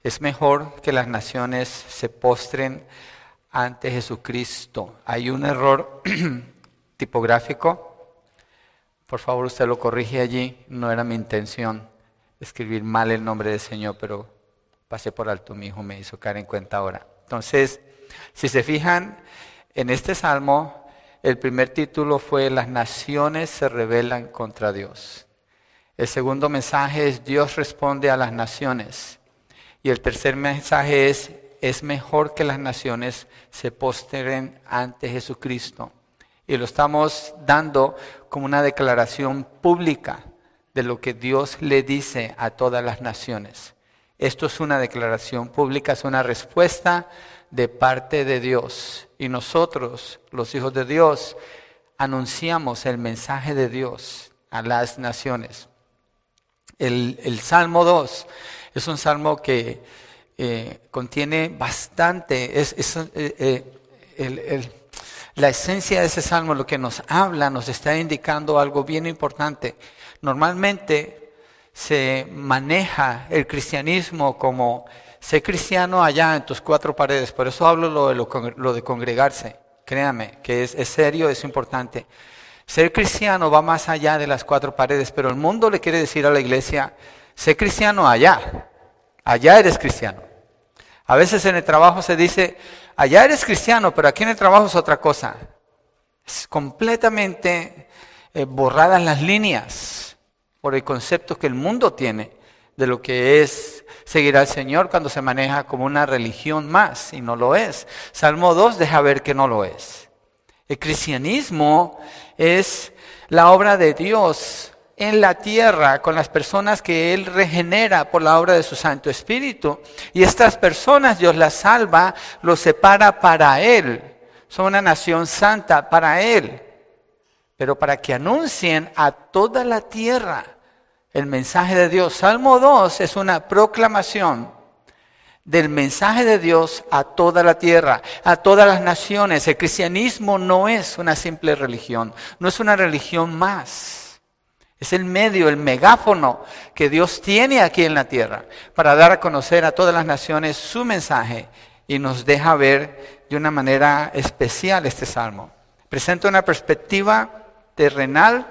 Es mejor que las naciones se postren ante Jesucristo. Hay un error tipográfico. Por favor, usted lo corrige allí. No era mi intención escribir mal el nombre del Señor, pero pasé por alto. Mi hijo me hizo caer en cuenta ahora. Entonces, si se fijan en este salmo, el primer título fue Las naciones se rebelan contra Dios. El segundo mensaje es Dios responde a las naciones. Y el tercer mensaje es mejor que las naciones se postren ante Jesucristo. Y lo estamos dando como una declaración pública de lo que Dios le dice a todas las naciones. Esto es una declaración pública, es una respuesta de parte de Dios. Y nosotros, los hijos de Dios, anunciamos el mensaje de Dios a las naciones. El Salmo 2 es un salmo que contiene bastante, la esencia de ese salmo, lo que nos habla, nos está indicando algo bien importante. Normalmente se maneja el cristianismo como ser cristiano allá en tus cuatro paredes, por eso hablo lo de congregarse, créame, que es serio, es importante. Ser cristiano va más allá de las cuatro paredes, pero el mundo le quiere decir a la iglesia, sé cristiano allá eres cristiano. A veces en el trabajo se dice, allá eres cristiano, pero aquí en el trabajo es otra cosa. Es completamente borradas las líneas por el concepto que el mundo tiene de lo que es seguir al Señor cuando se maneja como una religión más, y no lo es. Salmo 2 deja ver que no lo es. El cristianismo es la obra de Dios en la tierra con las personas que Él regenera por la obra de su Santo Espíritu. Y estas personas Dios las salva, los separa para Él. Son una nación santa para Él. Pero para que anuncien a toda la tierra el mensaje de Dios. Salmo 2 es una proclamación del mensaje de Dios a toda la tierra, a todas las naciones. El cristianismo no es una simple religión, no es una religión más. Es el medio, el megáfono que Dios tiene aquí en la tierra para dar a conocer a todas las naciones su mensaje, y nos deja ver de una manera especial este salmo. Presenta una perspectiva terrenal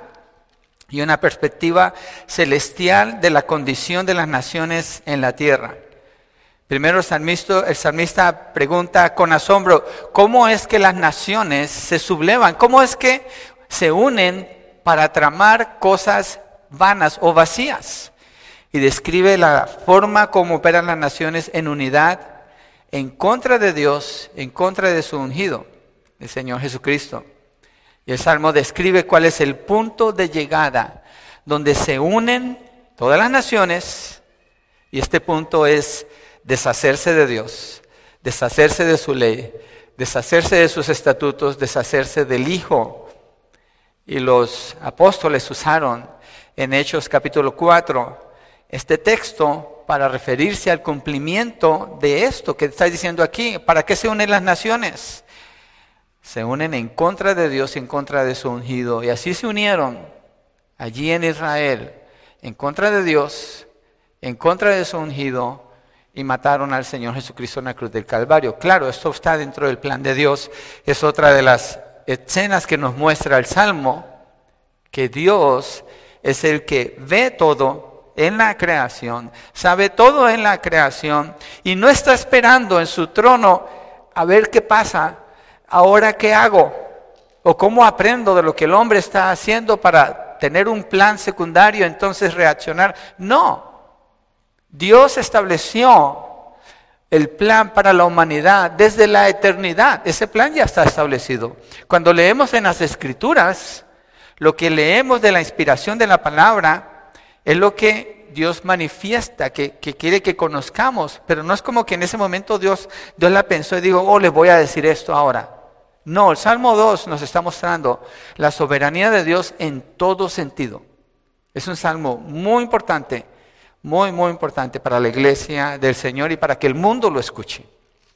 y una perspectiva celestial de la condición de las naciones en la tierra. Primero el salmista pregunta con asombro, ¿cómo es que las naciones se sublevan? ¿Cómo es que se unen para tramar cosas vanas o vacías? Y describe la forma como operan las naciones en unidad, en contra de Dios, en contra de su ungido, el Señor Jesucristo. Y el Salmo describe cuál es el punto de llegada, donde se unen todas las naciones, y este punto es deshacerse de Dios, deshacerse de su ley, deshacerse de sus estatutos, deshacerse del Hijo. Y los apóstoles usaron en Hechos capítulo 4 este texto para referirse al cumplimiento de esto que está diciendo aquí. ¿Para qué se unen las naciones? Se unen en contra de Dios y en contra de su ungido. Y así se unieron allí en Israel, en contra de Dios, en contra de su ungido, y mataron al Señor Jesucristo en la cruz del Calvario. Claro, esto está dentro del plan de Dios. Es otra de las escenas que nos muestra el Salmo, que Dios es el que ve todo en la creación, sabe todo en la creación, y no está esperando en su trono a ver qué pasa, ahora qué hago, o cómo aprendo de lo que el hombre está haciendo para tener un plan secundario, entonces reaccionar. No. Dios estableció el plan para la humanidad desde la eternidad. Ese plan ya está establecido. Cuando leemos en las Escrituras, lo que leemos de la inspiración de la palabra es lo que Dios manifiesta, que quiere que conozcamos. Pero no es como que en ese momento Dios la pensó y dijo, les voy a decir esto ahora. No, el Salmo 2 nos está mostrando la soberanía de Dios en todo sentido. Es un salmo muy importante. Muy, muy importante para la iglesia del Señor y para que el mundo lo escuche.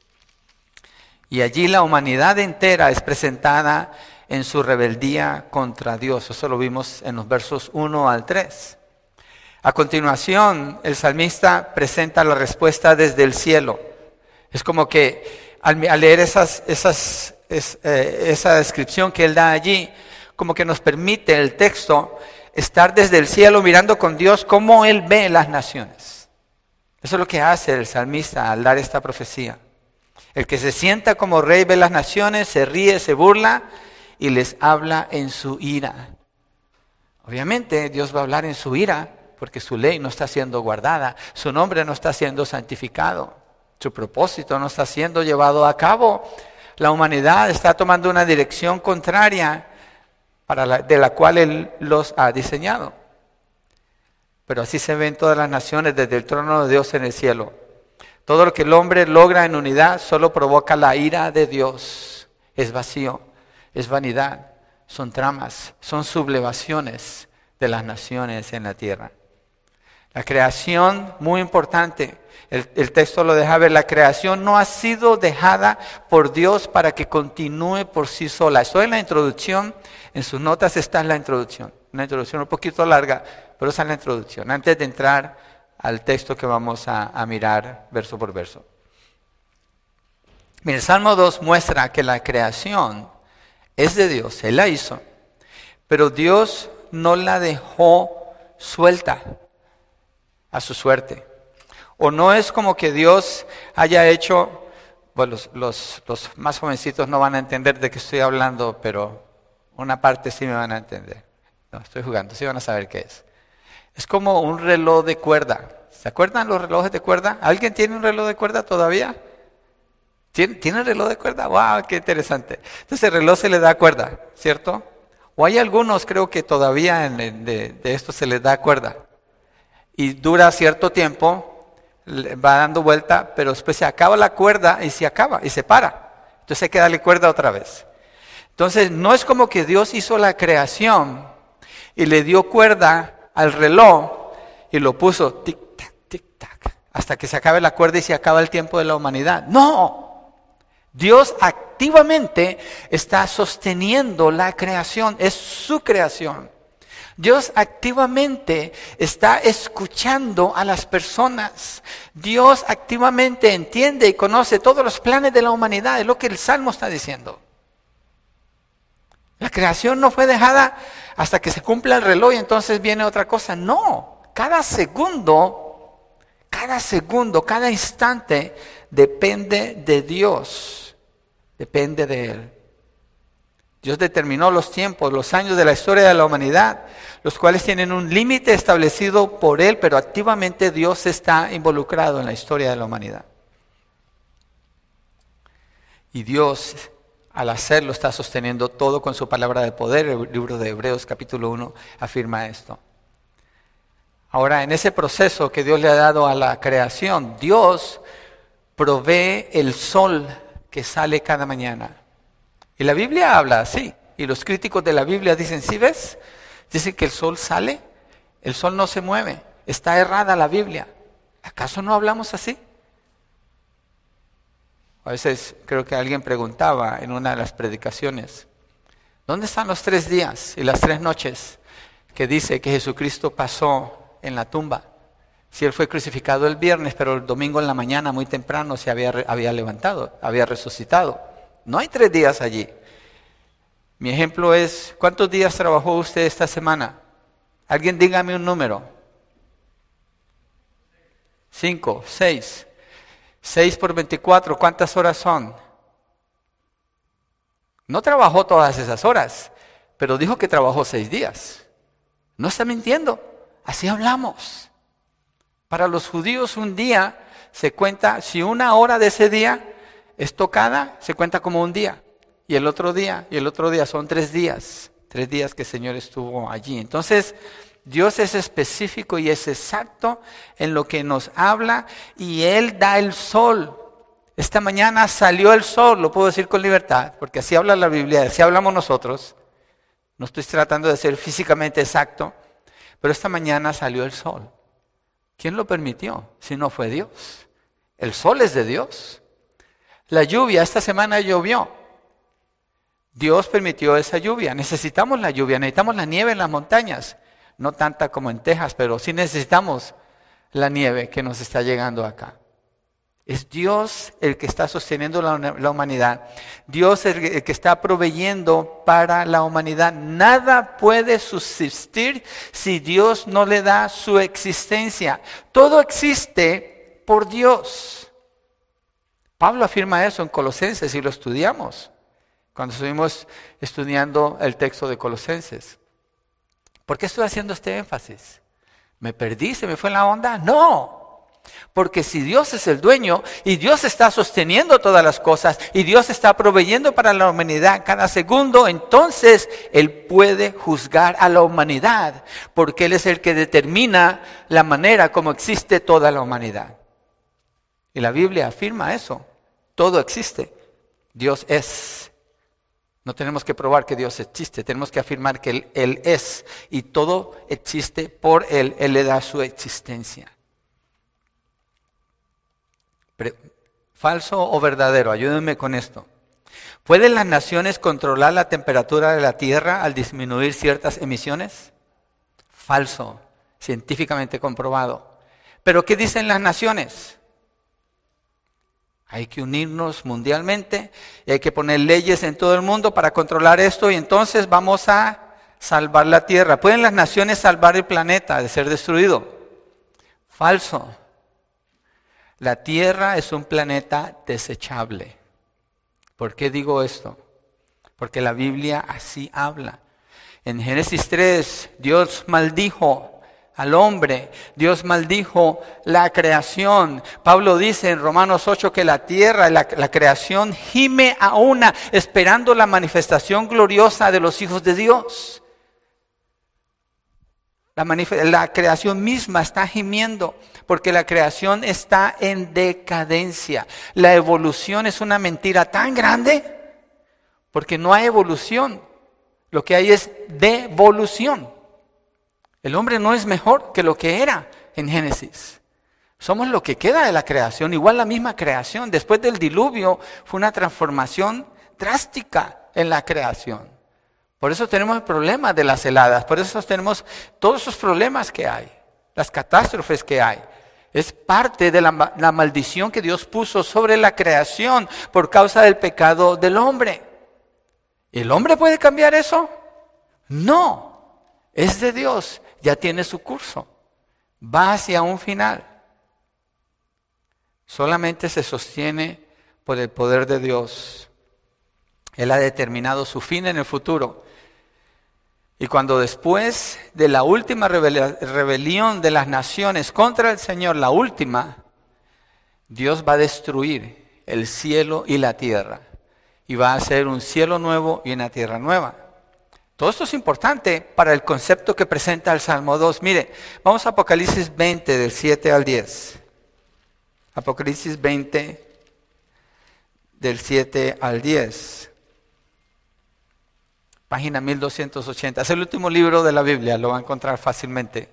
Y allí la humanidad entera es presentada en su rebeldía contra Dios. Eso lo vimos en los versos 1 al 3. A continuación, el salmista presenta la respuesta desde el cielo. Es como que al leer esa descripción que él da allí, como que nos permite el texto estar desde el cielo mirando con Dios cómo él ve las naciones. Eso es lo que hace el salmista al dar esta profecía. El que se sienta como rey ve las naciones, se ríe, se burla y les habla en su ira. Obviamente Dios va a hablar en su ira porque su ley no está siendo guardada, su nombre no está siendo santificado, su propósito no está siendo llevado a cabo. La humanidad está tomando una dirección contraria de la cual Él los ha diseñado. Pero así se ven todas las naciones desde el trono de Dios en el cielo. Todo lo que el hombre logra en unidad solo provoca la ira de Dios. Es vacío, es vanidad, son tramas, son sublevaciones de las naciones en la tierra. La creación, muy importante, el texto lo deja ver, la creación no ha sido dejada por Dios para que continúe por sí sola. Esto es la introducción, en sus notas está la introducción. Una introducción un poquito larga, pero esa es la introducción, antes de entrar al texto que vamos a mirar verso por verso. Mira, el Salmo 2 muestra que la creación es de Dios, Él la hizo, pero Dios no la dejó suelta a su suerte. O no es como que Dios haya hecho, bueno, los más jovencitos no van a entender de qué estoy hablando, pero una parte sí me van a entender. No, estoy jugando, sí van a saber qué es. Es como un reloj de cuerda. ¿Se acuerdan los relojes de cuerda? ¿Alguien tiene un reloj de cuerda todavía? ¿Tiene reloj de cuerda? ¡Wow! ¡Qué interesante! Entonces el reloj se le da cuerda, ¿cierto? O hay algunos, creo que todavía de esto se les da cuerda. Y dura cierto tiempo, va dando vuelta, pero después se acaba la cuerda y se acaba y se para. Entonces hay que darle cuerda otra vez. Entonces no es como que Dios hizo la creación y le dio cuerda al reloj y lo puso tic-tac, tic-tac, hasta que se acabe la cuerda y se acaba el tiempo de la humanidad. ¡No! Dios activamente está sosteniendo la creación, es su creación. Dios activamente está escuchando a las personas. Dios activamente entiende y conoce todos los planes de la humanidad, es lo que el Salmo está diciendo. La creación no fue dejada hasta que se cumpla el reloj y entonces viene otra cosa. No, cada segundo, cada instante depende de Dios, depende de Él. Dios determinó los tiempos, los años de la historia de la humanidad, los cuales tienen un límite establecido por Él, pero activamente Dios está involucrado en la historia de la humanidad. Y Dios, al hacerlo, está sosteniendo todo con su palabra de poder. El libro de Hebreos capítulo 1 afirma esto. Ahora, en ese proceso que Dios le ha dado a la creación, Dios provee el sol que sale cada mañana. Y la Biblia habla así. Y los críticos de la Biblia dicen, ¿sí ves? Dicen que el sol sale, el sol no se mueve. Está errada la Biblia. ¿Acaso no hablamos así? A veces creo que alguien preguntaba en una de las predicaciones, ¿dónde están los 3 días y las 3 noches que dice que Jesucristo pasó en la tumba? Si Él fue crucificado el viernes, pero el domingo en la mañana muy temprano se había levantado, había resucitado. No hay 3 días allí. Mi ejemplo es, ¿cuántos días trabajó usted esta semana? Alguien dígame un número. 5, 6. 6 por 24, ¿cuántas horas son? No trabajó todas esas horas, pero dijo que trabajó 6 días. No está mintiendo, así hablamos. Para los judíos un día se cuenta, si una hora de ese día es tocada, se cuenta como un día. Y el otro día, son 3 días. 3 días que el Señor estuvo allí. Entonces, Dios es específico y es exacto en lo que nos habla y Él da el sol. Esta mañana salió el sol, lo puedo decir con libertad, porque así habla la Biblia, así hablamos nosotros. No estoy tratando de ser físicamente exacto, pero esta mañana salió el sol. ¿Quién lo permitió? Si no fue Dios. El sol es de Dios. La lluvia, esta semana llovió. Dios permitió esa lluvia. Necesitamos la lluvia, necesitamos la nieve en las montañas. No tanta como en Texas, pero sí necesitamos la nieve que nos está llegando acá. Es Dios el que está sosteniendo la humanidad. Dios el que está proveyendo para la humanidad. Nada puede subsistir si Dios no le da su existencia. Todo existe por Dios. Pablo afirma eso en Colosenses y lo estudiamos cuando estuvimos estudiando el texto de Colosenses. ¿Por qué estoy haciendo este énfasis? ¿Me perdí? ¿Se me fue la onda? No. Porque si Dios es el dueño y Dios está sosteniendo todas las cosas y Dios está proveyendo para la humanidad cada segundo, entonces Él puede juzgar a la humanidad, porque Él es el que determina la manera como existe toda la humanidad. Y la Biblia afirma eso. Todo existe. Dios es. No tenemos que probar que Dios existe, tenemos que afirmar que Él es. Y todo existe por Él. Él le da su existencia. ¿Falso o verdadero? Ayúdenme con esto. ¿Pueden las naciones controlar la temperatura de la Tierra al disminuir ciertas emisiones? Falso, científicamente comprobado. ¿Pero qué dicen las naciones? Hay que unirnos mundialmente y hay que poner leyes en todo el mundo para controlar esto y entonces vamos a salvar la Tierra. ¿Pueden las naciones salvar el planeta de ser destruido? Falso. La Tierra es un planeta desechable. ¿Por qué digo esto? Porque la Biblia así habla. En Génesis 3, Dios maldijo al hombre. Dios maldijo la creación. Pablo dice en Romanos 8 que la tierra, la creación gime a una, esperando la manifestación gloriosa de los hijos de Dios. La creación misma está gimiendo porque la creación está en decadencia. La evolución es una mentira tan grande porque no hay evolución. Lo que hay es devolución. El hombre no es mejor que lo que era en Génesis. Somos lo que queda de la creación, igual la misma creación. Después del diluvio fue una transformación drástica en la creación. Por eso tenemos el problema de las heladas, por eso tenemos todos esos problemas que hay, las catástrofes que hay. Es parte de la maldición que Dios puso sobre la creación por causa del pecado del hombre. ¿El hombre puede cambiar eso? No, es de Dios, ya tiene su curso, va hacia un final. Solamente se sostiene por el poder de Dios. Él ha determinado su fin en el futuro. Y cuando después de la última rebelión de las naciones contra el Señor, la última, Dios va a destruir el cielo y la tierra. Y va a hacer un cielo nuevo y una tierra nueva. Todo esto es importante para el concepto que presenta el Salmo 2. Mire, vamos a Apocalipsis 20, del 7 al 10. Apocalipsis 20, del 7 al 10. Página 1280. Es el último libro de la Biblia, lo va a encontrar fácilmente.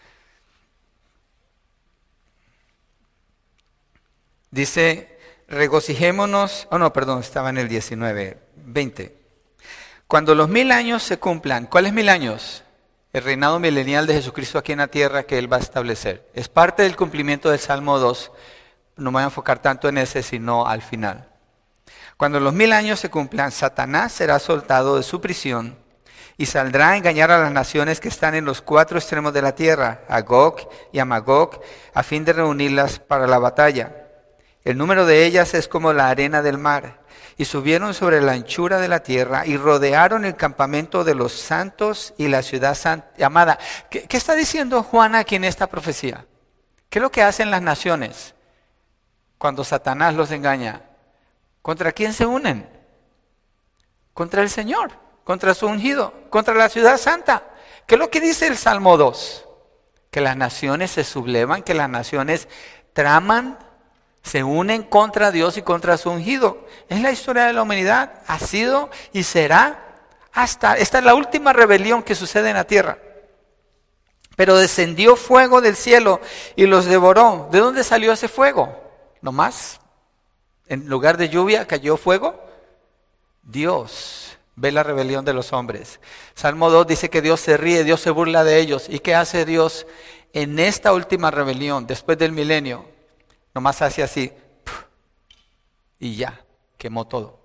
Dice, regocijémonos, estaba en el 19, 20. Cuando los 1000 años se cumplan, ¿cuáles 1000 años? El reinado milenial de Jesucristo aquí en la tierra que Él va a establecer. Es parte del cumplimiento del Salmo 2. No me voy a enfocar tanto en ese, sino al final. Cuando los 1000 años se cumplan, Satanás será soltado de su prisión y saldrá a engañar a las naciones que están en los 4 extremos de la tierra, a Gog y a Magog, a fin de reunirlas para la batalla. El número de ellas es como la arena del mar. Y subieron sobre la anchura de la tierra y rodearon el campamento de los santos y la ciudad amada. ¿Qué está diciendo Juan aquí en esta profecía? ¿Qué es lo que hacen las naciones cuando Satanás los engaña? ¿Contra quién se unen? Contra el Señor, contra su ungido, contra la ciudad santa. ¿Qué es lo que dice el Salmo 2? Que las naciones se sublevan, que las naciones traman, se unen contra Dios y contra su ungido. Es la historia de la humanidad, ha sido y será esta es la última rebelión que sucede en la tierra. Pero descendió fuego del cielo y los devoró. ¿De dónde salió ese fuego? ¿Nomás? ¿En lugar de lluvia cayó fuego? Dios Ve la rebelión de los hombres. Salmo 2 dice que Dios se ríe, Dios se burla de ellos. ¿Y qué hace Dios en esta última rebelión, después del milenio? Nomás hace así, y ya, quemó todo.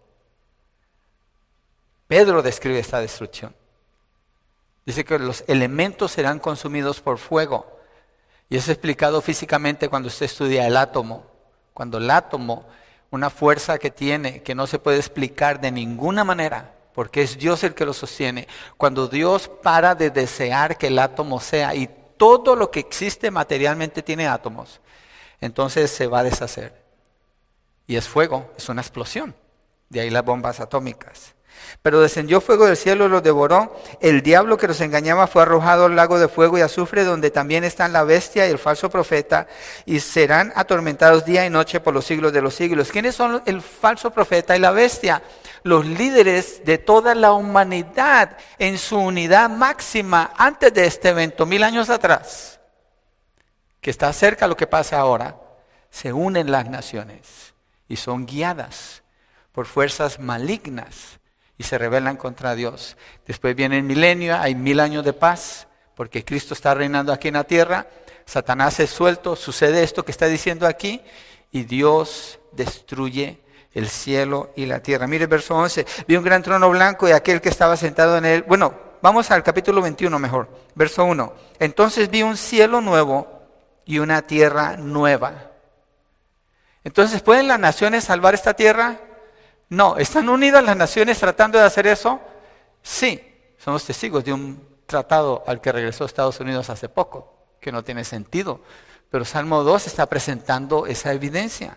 Pedro describe esta destrucción. Dice que los elementos serán consumidos por fuego. Y eso es explicado físicamente cuando usted estudia el átomo. Cuando el átomo, una fuerza que tiene, que no se puede explicar de ninguna manera, porque es Dios el que lo sostiene. Cuando Dios para de desear que el átomo sea, y todo lo que existe materialmente tiene átomos, entonces se va a deshacer. Y es fuego, es una explosión. De ahí las bombas atómicas. Pero descendió fuego del cielo y los devoró. El diablo que los engañaba fue arrojado al lago de fuego y azufre, donde también están la bestia y el falso profeta, y serán atormentados día y noche por los siglos de los siglos. ¿Quiénes son el falso profeta y la bestia? Los líderes de toda la humanidad en su unidad máxima antes de este evento, 1000 años atrás, que está cerca lo que pasa ahora. Se unen las naciones y son guiadas por fuerzas malignas y se rebelan contra Dios. Después viene el milenio, hay 1000 años de paz, porque Cristo está reinando aquí en la tierra. Satanás es suelto, sucede esto que está diciendo aquí, y Dios destruye el cielo y la tierra. Mire el verso 11, vi un gran trono blanco y aquel que estaba sentado en él. Bueno, vamos al capítulo 21 mejor, verso 1. Entonces vi un cielo nuevo y una tierra nueva. Entonces, ¿pueden las naciones salvar esta tierra? No. ¿Están unidas las naciones tratando de hacer eso? Sí. Somos testigos de un tratado al que regresó Estados Unidos hace poco, que no tiene sentido. Pero Salmo 2 está presentando esa evidencia.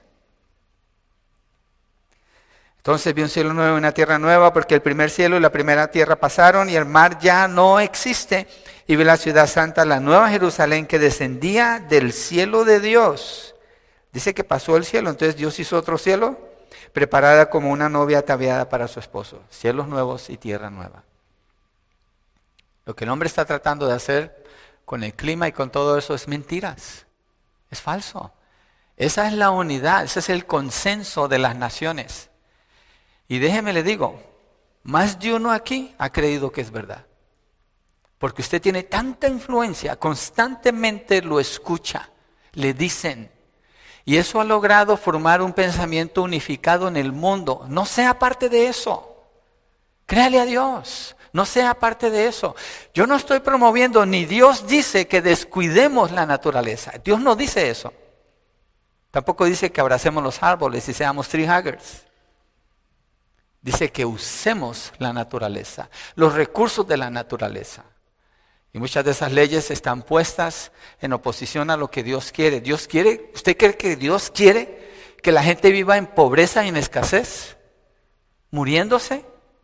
Entonces vi un cielo nuevo y una tierra nueva, porque el primer cielo y la primera tierra pasaron y el mar ya no existe. Y vi la ciudad santa, la nueva Jerusalén, que descendía del cielo de Dios. Dice que pasó el cielo, entonces Dios hizo otro cielo, preparada como una novia ataviada para su esposo. Cielos nuevos y tierra nueva. Lo que el hombre está tratando de hacer con el clima y con todo eso es mentiras. Es falso. Esa es la unidad, ese es el consenso de las naciones. Y déjeme le digo, más de uno aquí ha creído que es verdad. Porque usted tiene tanta influencia, constantemente lo escucha, le dicen. Y eso ha logrado formar un pensamiento unificado en el mundo. No sea parte de eso. Créale a Dios. No sea parte de eso. Yo no estoy promoviendo, ni Dios dice que descuidemos la naturaleza. Dios no dice eso. Tampoco dice que abracemos los árboles y seamos tree huggers. Dice que usemos la naturaleza, los recursos de la naturaleza. Y muchas de esas leyes están puestas en oposición a lo que Dios quiere. Dios quiere, ¿usted cree que Dios quiere que la gente viva en pobreza y en escasez? ¿Muriéndose?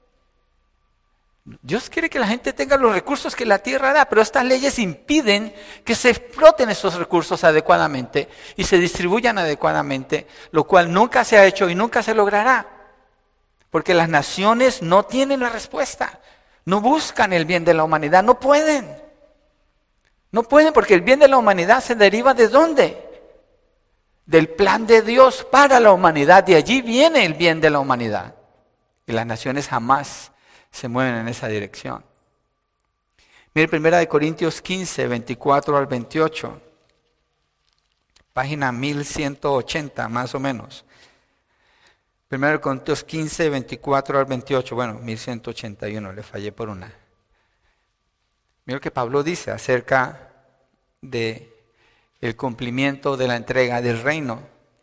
Dios quiere que la gente tenga los recursos que la tierra da, pero estas leyes impiden que se exploten esos recursos adecuadamente y se distribuyan adecuadamente, lo cual nunca se ha hecho y nunca se logrará. Porque las naciones no tienen la respuesta. No buscan el bien de la humanidad, no pueden. No pueden porque el bien de la humanidad se deriva ¿de dónde? Del plan de Dios para la humanidad. De allí viene el bien de la humanidad. Y las naciones jamás se mueven en esa dirección. Mire 1 Corintios 15, 24 al 28. Página 1180 más o menos. 1 Corintios 15, 24 al 28, bueno, 1181, le fallé por una. Mira lo que Pablo dice acerca de el cumplimiento de la entrega del reino.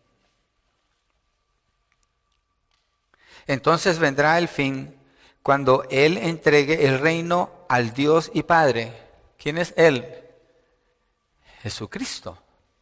Entonces vendrá el fin cuando Él entregue el reino al Dios y Padre. ¿Quién es Él? Jesucristo.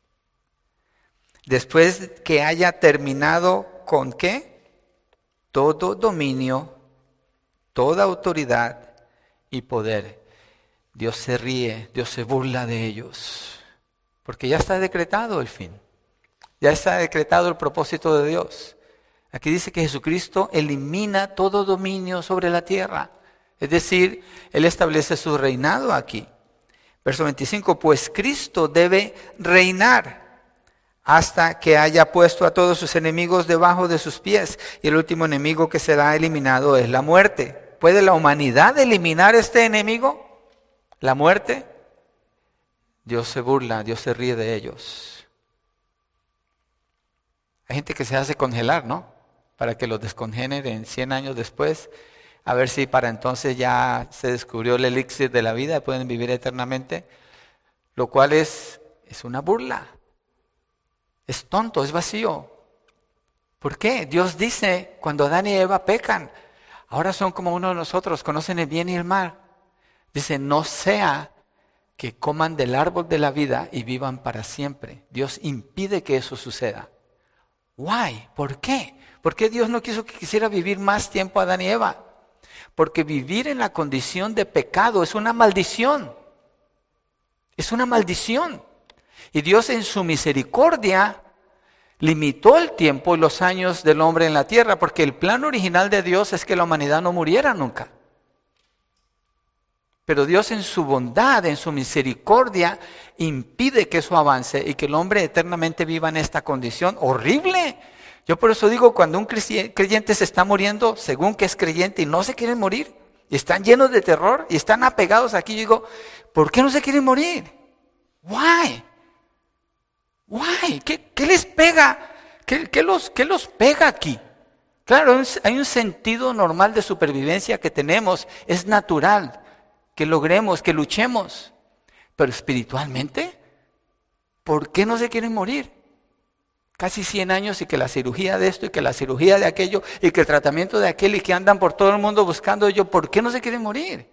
Después que haya terminado con ¿qué? Todo dominio, toda autoridad y poder. Dios se ríe, Dios se burla de ellos, porque ya está decretado el fin, ya está decretado el propósito de Dios. Aquí dice que Jesucristo elimina todo dominio sobre la tierra, es decir, Él establece su reinado aquí. Verso 25, pues Cristo debe reinar hasta que haya puesto a todos sus enemigos debajo de sus pies. Y el último enemigo que será eliminado es la muerte. ¿Puede la humanidad eliminar este enemigo? ¿La muerte? Dios se burla, Dios se ríe de ellos. Hay gente que se hace congelar, ¿no? Para que los descongenen 100 años después, a ver si para entonces ya se descubrió el elixir de la vida, pueden vivir eternamente, lo cual es una burla. Es tonto, es vacío. ¿Por qué? Dios dice, cuando Adán y Eva pecan, ahora son como uno de nosotros, conocen el bien y el mal. Dice, no sea que coman del árbol de la vida y vivan para siempre. Dios impide que eso suceda. Why? ¿Por qué? ¿Por qué Dios no quiso que quisiera vivir más tiempo a Adán y Eva? Porque vivir en la condición de pecado es una maldición. Es una maldición. Y Dios en su misericordia limitó el tiempo y los años del hombre en la tierra, porque el plan original de Dios es que la humanidad no muriera nunca. Pero Dios en su bondad, en su misericordia, impide que eso avance y que el hombre eternamente viva en esta condición horrible. Yo por eso digo, cuando un creyente se está muriendo, según que es creyente y no se quieren morir, y están llenos de terror y están apegados aquí, yo digo, ¿por qué no se quieren morir? Why? Why? ¿Qué les pega? ¿Qué los pega aquí? Claro, hay un sentido normal de supervivencia que tenemos, es natural que logremos, que luchemos. Pero espiritualmente, ¿por qué no se quieren morir? Casi 100 años y que la cirugía de esto y que la cirugía de aquello y que el tratamiento de aquel y que andan por todo el mundo buscando ello, ¿por qué no se quieren morir?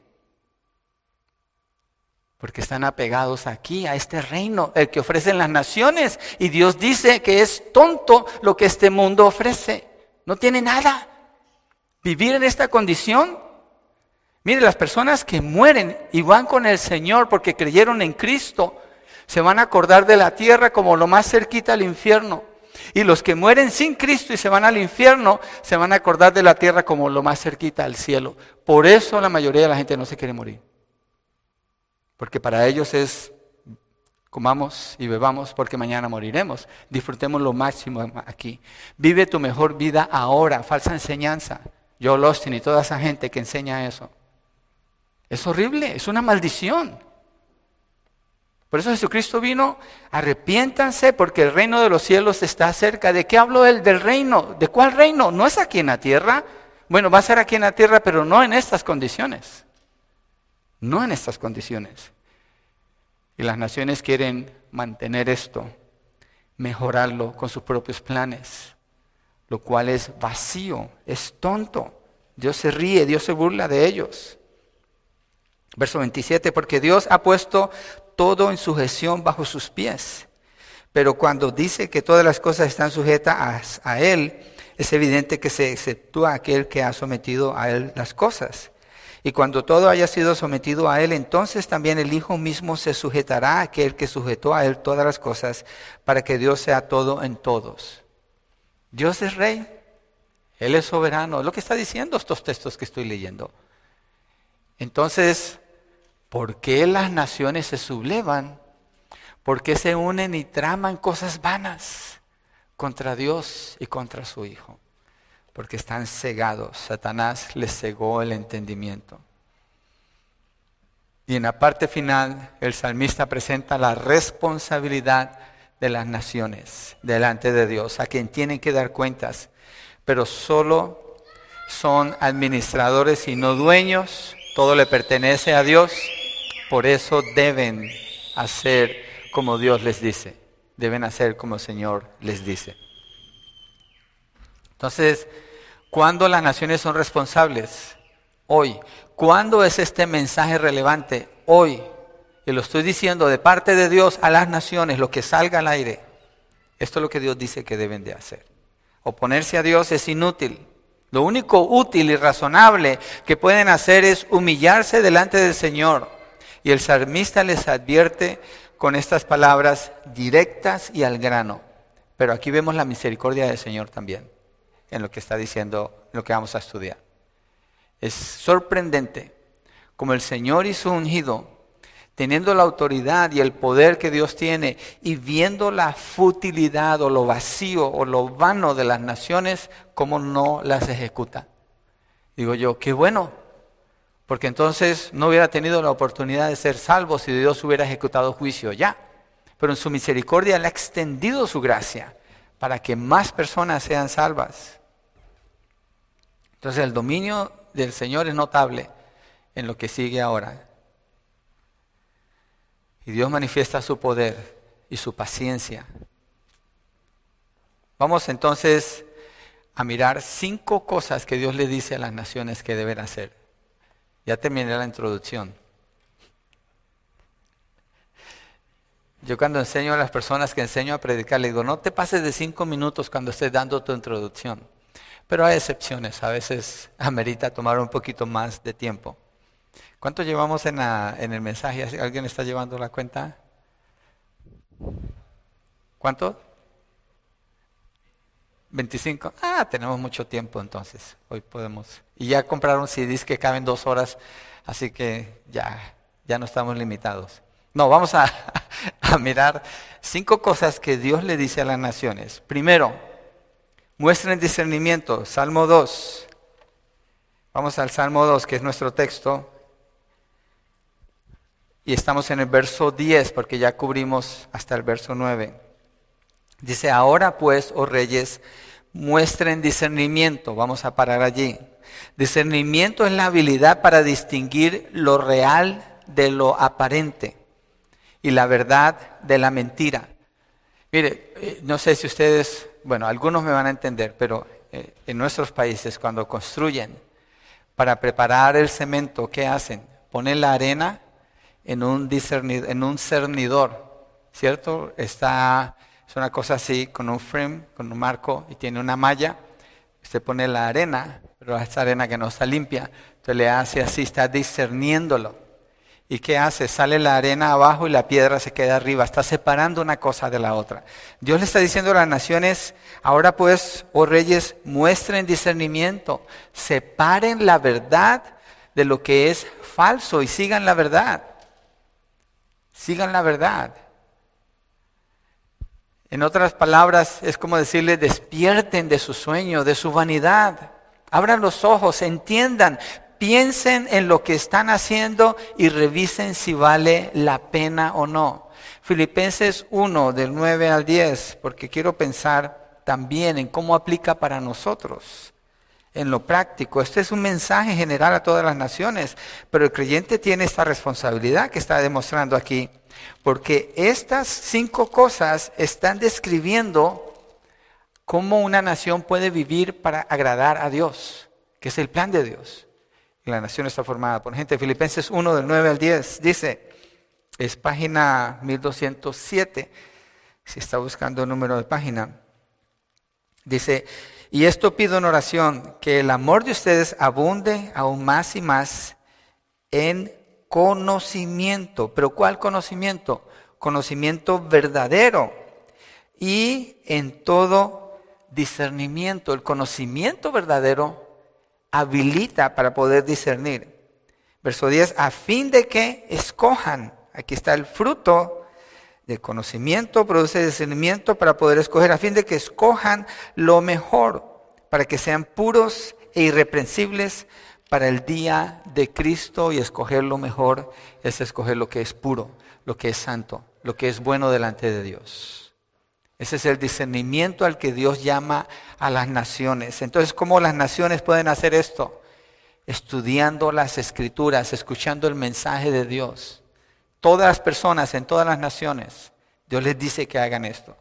Porque están apegados aquí a este reino, el que ofrecen las naciones. Y Dios dice que es tonto lo que este mundo ofrece. No tiene nada. Vivir en esta condición. Mire, las personas que mueren y van con el Señor porque creyeron en Cristo, se van a acordar de la tierra como lo más cerquita al infierno. Y los que mueren sin Cristo y se van al infierno, se van a acordar de la tierra como lo más cerquita al cielo. Por eso la mayoría de la gente no se quiere morir. Porque para ellos es, comamos y bebamos porque mañana moriremos. Disfrutemos lo máximo aquí. Vive tu mejor vida ahora. Falsa enseñanza. Joel Osteen y toda esa gente que enseña eso. Es horrible, es una maldición. Por eso Jesucristo vino, arrepiéntanse porque el reino de los cielos está cerca. ¿De qué habló él? Del reino. ¿De cuál reino? No es aquí en la tierra. Bueno, va a ser aquí en la tierra, pero no en estas condiciones. No en estas condiciones. Y las naciones quieren mantener esto, mejorarlo con sus propios planes, lo cual es vacío, es tonto. Dios se ríe, Dios se burla de ellos. Verso 27, porque Dios ha puesto todo en sujeción bajo sus pies. Pero cuando dice que todas las cosas están sujetas a Él, es evidente que se exceptúa aquel que ha sometido a Él las cosas. Y cuando todo haya sido sometido a Él, entonces también el Hijo mismo se sujetará a aquel que sujetó a Él todas las cosas, para que Dios sea todo en todos. Dios es Rey, Él es soberano, es lo que está diciendo estos textos que estoy leyendo. Entonces, ¿por qué las naciones se sublevan? ¿Por qué se unen y traman cosas vanas contra Dios y contra su Hijo? Porque están cegados. Satanás les cegó el entendimiento. Y en la parte final, el salmista presenta la responsabilidad de las naciones delante de Dios, a quien tienen que dar cuentas, pero solo son administradores y no dueños. Todo le pertenece a Dios. Por eso deben hacer como Dios les dice. Deben hacer como el Señor les dice. Entonces, ¿cuándo las naciones son responsables? Hoy. ¿Cuándo es este mensaje relevante? Hoy. Y lo estoy diciendo de parte de Dios a las naciones, lo que salga al aire. Esto es lo que Dios dice que deben de hacer. Oponerse a Dios es inútil. Lo único útil y razonable que pueden hacer es humillarse delante del Señor. Y el salmista les advierte con estas palabras directas y al grano. Pero aquí vemos la misericordia del Señor también, en lo que está diciendo, en lo que vamos a estudiar. Es sorprendente como el Señor y su ungido, teniendo la autoridad y el poder que Dios tiene y viendo la futilidad o lo vacío o lo vano de las naciones, cómo no las ejecuta. Digo yo, qué bueno, porque entonces no hubiera tenido la oportunidad de ser salvo si Dios hubiera ejecutado juicio ya. Pero en su misericordia le ha extendido su gracia para que más personas sean salvas. Entonces el dominio del Señor es notable en lo que sigue ahora. Y Dios manifiesta su poder y su paciencia. Vamos entonces a mirar 5 cosas que Dios le dice a las naciones que deben hacer. Ya terminé la introducción. Yo cuando enseño a las personas que enseño a predicar, le digo, no te pases de 5 minutos cuando estés dando tu introducción. Pero hay excepciones, a veces amerita tomar un poquito más de tiempo. ¿Cuánto llevamos en el mensaje? ¿Alguien está llevando la cuenta? ¿Cuánto? 25. Tenemos mucho tiempo entonces. Hoy podemos. Y ya compraron CDs que caben 2 horas, así que ya no estamos limitados. No, vamos a mirar 5 cosas que Dios le dice a las naciones. Primero, muestren discernimiento. Salmo 2. Vamos al Salmo 2, que es nuestro texto. Y estamos en el verso 10, porque ya cubrimos hasta el verso 9. Dice, ahora pues, oh reyes, muestren discernimiento. Vamos a parar allí. Discernimiento es la habilidad para distinguir lo real de lo aparente y la verdad de la mentira. Mire, no sé si ustedes, bueno, algunos me van a entender, pero en nuestros países cuando construyen, para preparar el cemento, ¿qué hacen? Ponen la arena en un cernidor, ¿cierto? Es una cosa así, con un frame, con un marco, y tiene una malla. Usted pone la arena, pero esa arena que no está limpia, entonces le hace así, está discerniéndolo. ¿Y qué hace? Sale la arena abajo y la piedra se queda arriba. Está separando una cosa de la otra. Dios le está diciendo a las naciones, ahora pues, oh reyes, muestren discernimiento. Separen la verdad de lo que es falso y sigan la verdad. Sigan la verdad. En otras palabras, es como decirle, despierten de su sueño, de su vanidad. Abran los ojos, entiendan, piensen en lo que están haciendo y revisen si vale la pena o no. Filipenses 1, del 9 al 10, porque quiero pensar también en cómo aplica para nosotros, en lo práctico. Este es un mensaje general a todas las naciones, pero el creyente tiene esta responsabilidad que está demostrando aquí, porque estas 5 cosas están describiendo cómo una nación puede vivir para agradar a Dios, que es el plan de Dios. Y la nación está formada por gente. Filipenses 1, del 9 al 10, dice, es página 1207, si está buscando el número de página. Dice, y esto pido en oración, que el amor de ustedes abunde aún más y más en conocimiento. ¿Pero cuál conocimiento? Conocimiento verdadero y en todo discernimiento. El conocimiento verdadero habilita para poder discernir. Verso 10, a fin de que escojan. Aquí está el fruto del conocimiento, produce discernimiento para poder escoger, a fin de que escojan lo mejor, para que sean puros e irreprensibles para el día de Cristo. Y escoger lo mejor es escoger lo que es puro, lo que es santo, lo que es bueno delante de Dios. Ese es el discernimiento al que Dios llama a las naciones. Entonces, ¿cómo las naciones pueden hacer esto? Estudiando las Escrituras, escuchando el mensaje de Dios. Todas las personas en todas las naciones, Dios les dice que hagan esto.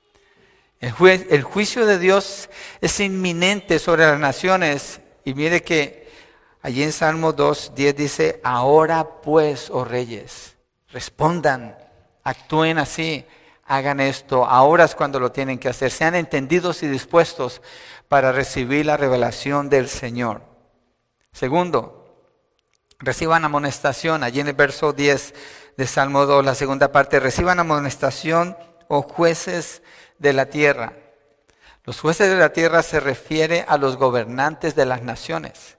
El juicio de Dios es inminente sobre las naciones. Y mire que allí en Salmo 2:10 dice, ahora pues, oh reyes, respondan, actúen así. Hagan esto, ahora es cuando lo tienen que hacer. Sean entendidos y dispuestos para recibir la revelación del Señor. Segundo, reciban amonestación. Allí en el verso 10 de Salmo 2, la segunda parte, reciban amonestación, oh jueces de la tierra. Los jueces de la tierra se refiere a los gobernantes de las naciones.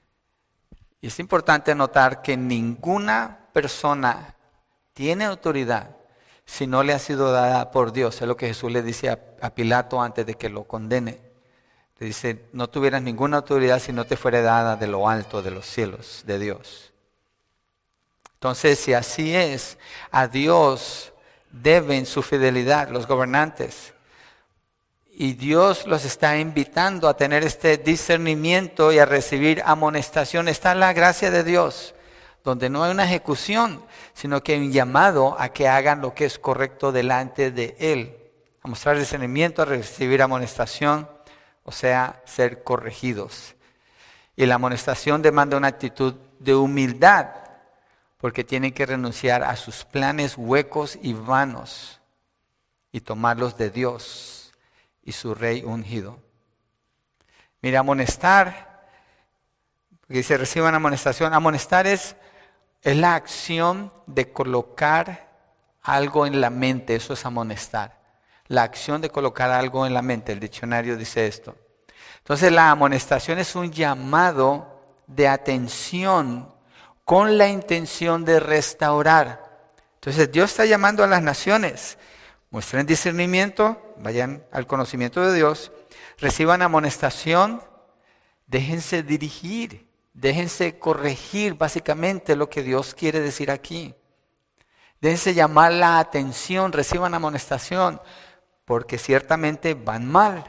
Y es importante notar que ninguna persona tiene autoridad si no le ha sido dada por Dios. Es lo que Jesús le dice a Pilato antes de que lo condene. Le dice, no tuvieras ninguna autoridad si no te fuera dada de lo alto de los cielos de Dios. Entonces, si así es, a Dios deben su fidelidad los gobernantes. Y Dios los está invitando a tener este discernimiento y a recibir amonestación. Está la gracia de Dios, donde no hay una ejecución, sino que hay un llamado a que hagan lo que es correcto delante de Él. A mostrar discernimiento, a recibir amonestación, o sea, ser corregidos. Y la amonestación demanda una actitud de humildad, porque tienen que renunciar a sus planes huecos y vanos y tomarlos de Dios y su Rey ungido. Mira, amonestar, porque dice reciban amonestación. Amonestar es la acción de colocar algo en la mente, eso es amonestar. La acción de colocar algo en la mente, el diccionario dice esto. Entonces la amonestación es un llamado de atención con la intención de restaurar. Entonces Dios está llamando a las naciones, muestren discernimiento, vayan al conocimiento de Dios, reciban amonestación, déjense dirigir, déjense corregir básicamente lo que Dios quiere decir aquí. Déjense llamar la atención, reciban amonestación, porque ciertamente van mal.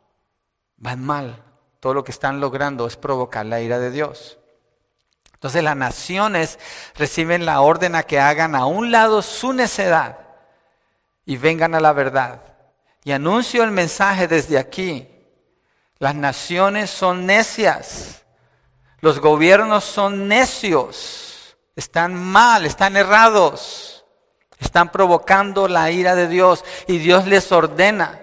Todo lo que están logrando es provocar la ira de Dios. Entonces las naciones reciben la orden a que hagan a un lado su necedad y vengan a la verdad. Y anuncio el mensaje desde aquí. Las naciones son necias. Los gobiernos son necios. Están mal, están errados. Están provocando la ira de Dios. Y Dios les ordena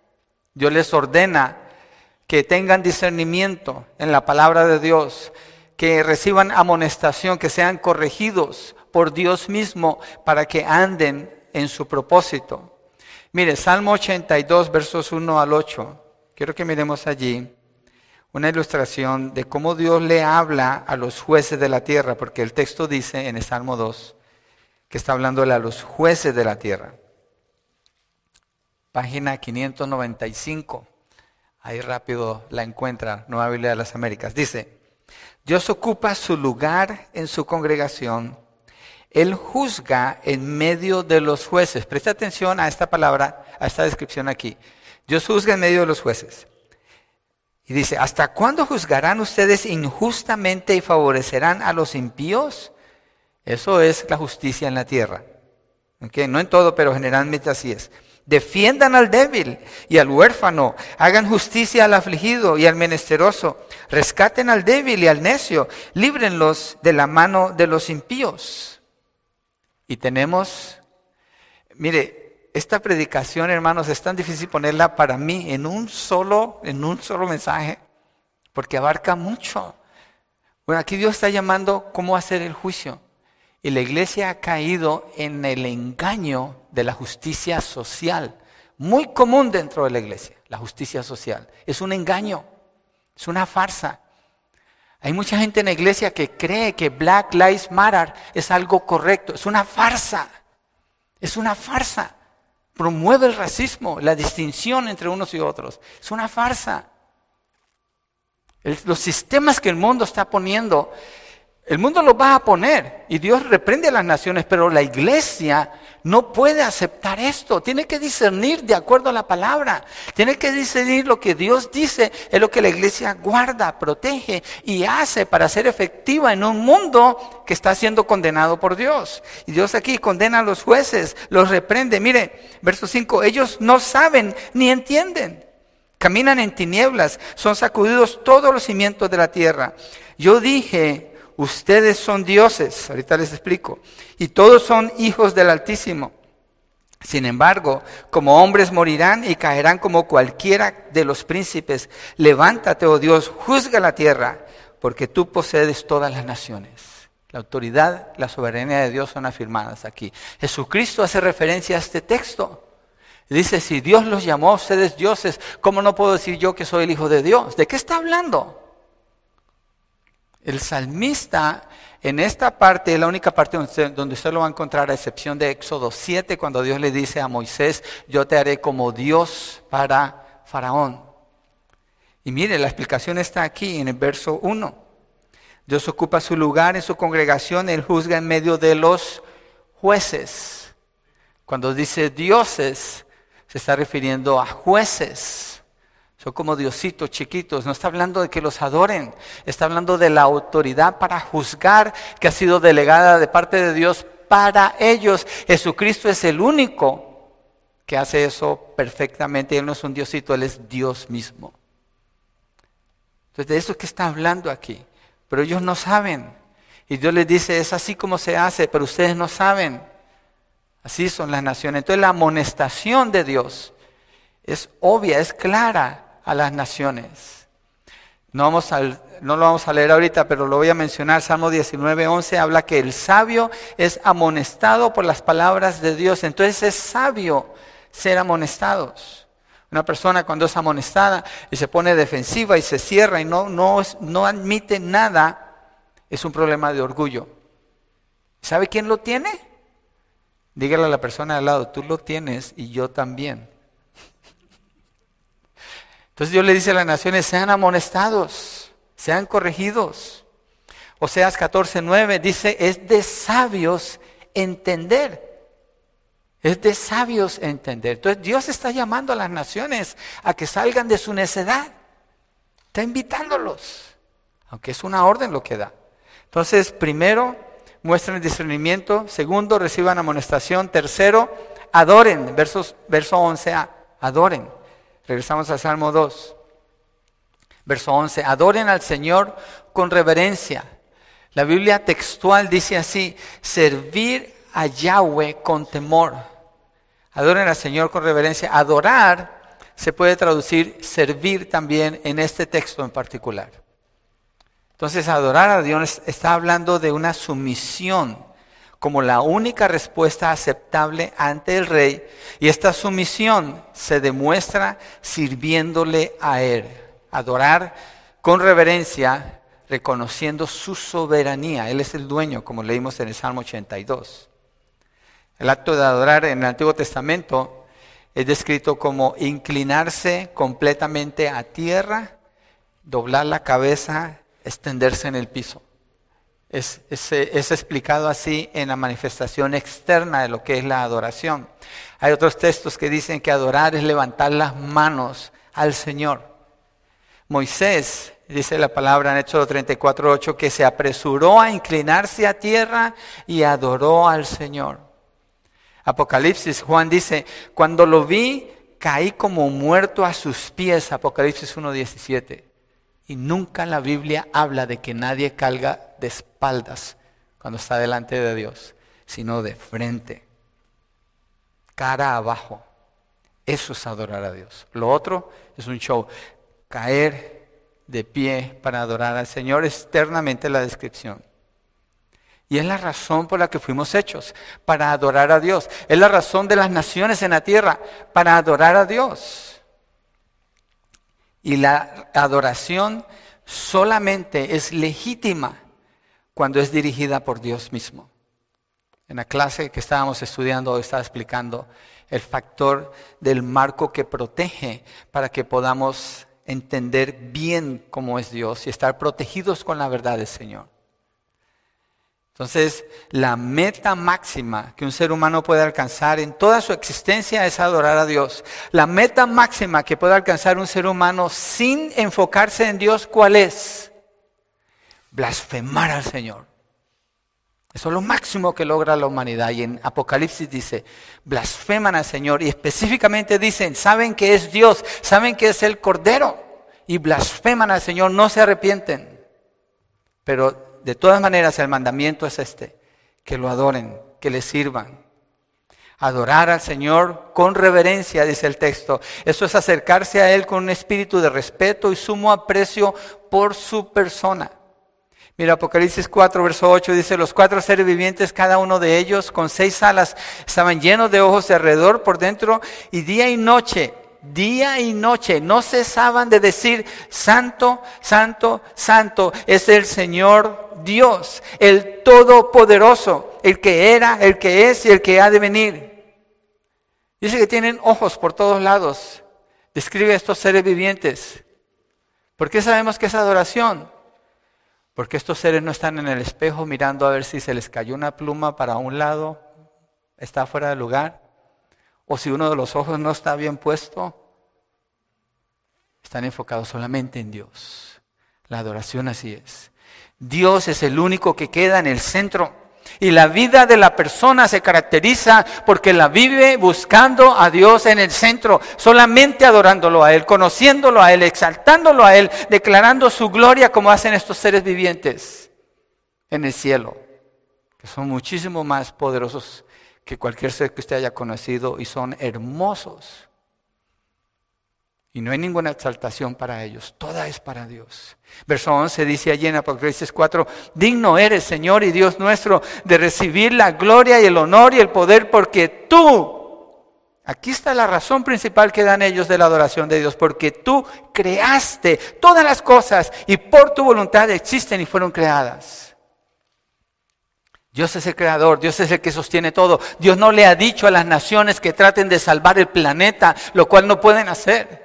que tengan discernimiento en la palabra de Dios, que reciban amonestación, que sean corregidos por Dios mismo para que anden en su propósito. Mire, Salmo 82, versos 1 al 8. Quiero que miremos allí una ilustración de cómo Dios le habla a los jueces de la tierra, porque el texto dice en el Salmo 2 que está hablándole a los jueces de la tierra. Página 595. Ahí rápido la encuentra, Nueva Biblia de las Américas. Dice, Dios ocupa su lugar en su congregación. Él juzga en medio de los jueces. Presta atención a esta palabra, a esta descripción aquí. Dios juzga en medio de los jueces. Y dice, ¿hasta cuándo juzgarán ustedes injustamente y favorecerán a los impíos? Eso es la justicia en la tierra. ¿Okay? No en todo, pero generalmente así es. Defiendan al débil y al huérfano, hagan justicia al afligido y al menesteroso, rescaten al débil y al necio, líbrenlos de la mano de los impíos. Y tenemos, mire, esta predicación, hermanos, es tan difícil ponerla para mí en un solo mensaje, porque abarca mucho. Bueno, aquí Dios está llamando cómo hacer el juicio. Y la iglesia ha caído en el engaño de la justicia social. Muy común dentro de la iglesia, la justicia social. Es un engaño, es una farsa. Hay mucha gente en la iglesia que cree que Black Lives Matter es algo correcto. Es una farsa. Es una farsa. Promueve el racismo, la distinción entre unos y otros. Es una farsa. Los sistemas que el mundo está poniendo, el mundo los va a poner y Dios reprende a las naciones, pero la iglesia no puede aceptar esto. Tiene que discernir de acuerdo a la palabra. Tiene que discernir lo que Dios dice, es lo que la iglesia guarda, protege y hace para ser efectiva en un mundo que está siendo condenado por Dios. Y Dios aquí condena a los jueces, los reprende. Mire, verso 5, ellos no saben ni entienden. Caminan en tinieblas, son sacudidos todos los cimientos de la tierra. Yo dije, ustedes son dioses, ahorita les explico, y todos son hijos del Altísimo. Sin embargo, como hombres morirán y caerán como cualquiera de los príncipes. Levántate, oh Dios, juzga la tierra, porque tú posees todas las naciones. La autoridad, la soberanía de Dios son afirmadas aquí. Jesucristo hace referencia a este texto. Dice, si Dios los llamó a ustedes dioses, ¿cómo no puedo decir yo que soy el Hijo de Dios? ¿De qué está hablando? El salmista en esta parte es la única parte donde usted lo va a encontrar, a excepción de Éxodo 7, cuando Dios le dice a Moisés, yo te haré como Dios para Faraón. Y mire, la explicación está aquí en el verso 1. Dios ocupa su lugar en su congregación, Él juzga en medio de los jueces. Cuando dice dioses, se está refiriendo a jueces. Son como diositos chiquitos. No está hablando de que los adoren. Está hablando de la autoridad para juzgar que ha sido delegada de parte de Dios para ellos. Jesucristo es el único que hace eso perfectamente. Él no es un diosito, Él es Dios mismo. Entonces de eso es que está hablando aquí. Pero ellos no saben. Y Dios les dice, es así como se hace, pero ustedes no saben. Así son las naciones. Entonces la amonestación de Dios es obvia, es clara a las naciones. No lo vamos a leer ahorita, pero lo voy a mencionar. Salmo 19:11 habla que el sabio es amonestado por las palabras de Dios. Entonces es sabio ser amonestados. Una persona cuando es amonestada y se pone defensiva y se cierra y no admite nada, es un problema de orgullo. ¿Sabe quién lo tiene? Dígale a la persona de al lado, tú lo tienes y yo también. Entonces Dios le dice a las naciones, sean amonestados, sean corregidos. Oseas 14:9 dice, es de sabios entender. Es de sabios entender. Entonces Dios está llamando a las naciones a que salgan de su necedad. Está invitándolos, aunque es una orden lo que da. Entonces, primero, muestren discernimiento. Segundo, reciban amonestación. Tercero, adoren. Verso 11a, adoren. Regresamos al Salmo 2. Verso 11, adoren al Señor con reverencia. La Biblia textual dice así, servir a Yahweh con temor. Adoren al Señor con reverencia. Adorar se puede traducir servir también en este texto en particular. Entonces, adorar a Dios está hablando de una sumisión como la única respuesta aceptable ante el Rey. Y esta sumisión se demuestra sirviéndole a Él. Adorar con reverencia, reconociendo su soberanía. Él es el dueño, como leímos en el Salmo 82. El acto de adorar en el Antiguo Testamento es descrito como inclinarse completamente a tierra, doblar la cabeza, extenderse en el piso. Es explicado así en la manifestación externa de lo que es la adoración. Hay otros textos que dicen que adorar es levantar las manos al Señor. Moisés, dice la palabra en Éxodo 34:8, que se apresuró a inclinarse a tierra y adoró al Señor. Apocalipsis, Juan dice, cuando lo vi, caí como muerto a sus pies, Apocalipsis 1:17. Y nunca en la Biblia habla de que nadie caiga de espaldas cuando está delante de Dios, sino de frente, cara abajo. Eso es adorar a Dios. Lo otro es un show. Caer de pie para adorar al Señor es eternamente la descripción. Y es la razón por la que fuimos hechos, para adorar a Dios. Es la razón de las naciones en la tierra, para adorar a Dios. Y la adoración solamente es legítima cuando es dirigida por Dios mismo. En la clase que estábamos estudiando hoy estaba explicando el factor del marco que protege para que podamos entender bien cómo es Dios y estar protegidos con la verdad del Señor. Entonces, la meta máxima que un ser humano puede alcanzar en toda su existencia es adorar a Dios. La meta máxima que puede alcanzar un ser humano sin enfocarse en Dios, ¿cuál es? Blasfemar al Señor. Eso es lo máximo que logra la humanidad. Y en Apocalipsis dice, blasfeman al Señor. Y específicamente dicen, saben que es Dios, saben que es el Cordero. Y blasfeman al Señor, no se arrepienten. Pero de todas maneras, el mandamiento es este, que lo adoren, que le sirvan. Adorar al Señor con reverencia, dice el texto. Eso es acercarse a Él con un espíritu de respeto y sumo aprecio por su persona. Mira, Apocalipsis 4, verso 8 dice, los 4 seres vivientes, cada uno de ellos con 6 alas, estaban llenos de ojos de alrededor, por dentro, y día y noche, no cesaban de decir, santo, santo, santo, es el Señor Dios, el Todopoderoso, el que era, el que es y el que ha de venir. Dice que tienen ojos por todos lados. Describe a estos seres vivientes. ¿Por qué sabemos que es adoración? Porque estos seres no están en el espejo mirando a ver si se les cayó una pluma para un lado, está fuera de lugar, o si uno de los ojos no está bien puesto. Están enfocados solamente en Dios. La adoración así es. Dios es el único que queda en el centro. Y la vida de la persona se caracteriza porque la vive buscando a Dios en el centro, solamente adorándolo a Él, conociéndolo a Él, exaltándolo a Él, declarando su gloria como hacen estos seres vivientes en el cielo, que son muchísimo más poderosos que cualquier ser que usted haya conocido y son hermosos. Y no hay ninguna exaltación para ellos, toda es para Dios. Verso 11 dice allí en Apocalipsis 4, digno eres, Señor y Dios nuestro, de recibir la gloria y el honor y el poder, porque tú, aquí está la razón principal que dan ellos de la adoración de Dios, porque tú creaste todas las cosas y por tu voluntad existen y fueron creadas. Dios es el creador, Dios es el que sostiene todo. Dios no le ha dicho a las naciones que traten de salvar el planeta, lo cual no pueden hacer.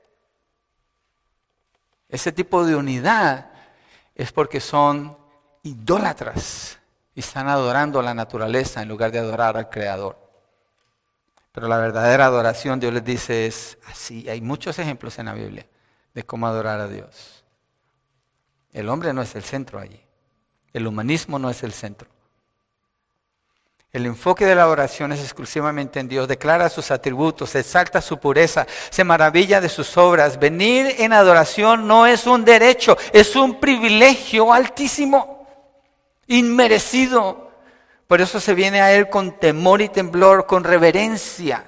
Ese tipo de unidad es porque son idólatras y están adorando a la naturaleza en lugar de adorar al Creador. Pero la verdadera adoración, Dios les dice, es así. Hay muchos ejemplos en la Biblia de cómo adorar a Dios. El hombre no es el centro allí. El humanismo no es el centro. El enfoque de la adoración es exclusivamente en Dios. Declara sus atributos, exalta su pureza, se maravilla de sus obras. Venir en adoración no es un derecho, es un privilegio altísimo, inmerecido. Por eso se viene a Él con temor y temblor, con reverencia.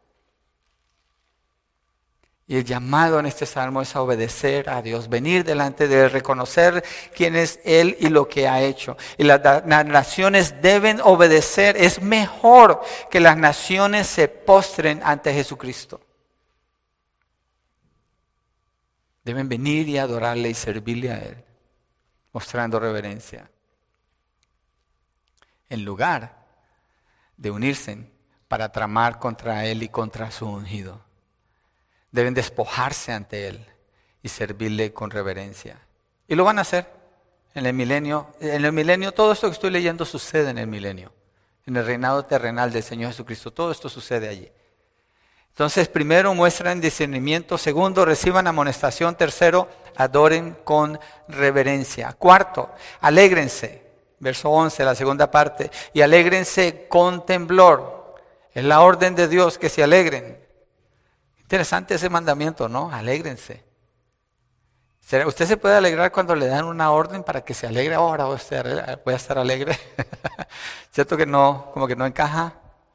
Y el llamado en este salmo es a obedecer a Dios, venir delante de Él, reconocer quién es Él y lo que ha hecho. Y las naciones deben obedecer. Es mejor que las naciones se postren ante Jesucristo. Deben venir y adorarle y servirle a Él, mostrando reverencia. En lugar de unirse para tramar contra Él y contra su ungido. Deben despojarse ante Él y servirle con reverencia. Y lo van a hacer en el milenio. En el milenio, todo esto que estoy leyendo sucede en el milenio. En el reinado terrenal del Señor Jesucristo. Todo esto sucede allí. Entonces, primero, muestran discernimiento. Segundo, reciban amonestación. Tercero, adoren con reverencia. Cuarto, alégrense. Verso 11, la segunda parte. Y alégrense con temblor. Es la orden de Dios que se alegren. Interesante ese mandamiento, ¿no? Alégrense. ¿Usted se puede alegrar cuando le dan una orden para que se alegre? Ahora voy a estar alegre. ¿Cierto que no? Como que no encaja.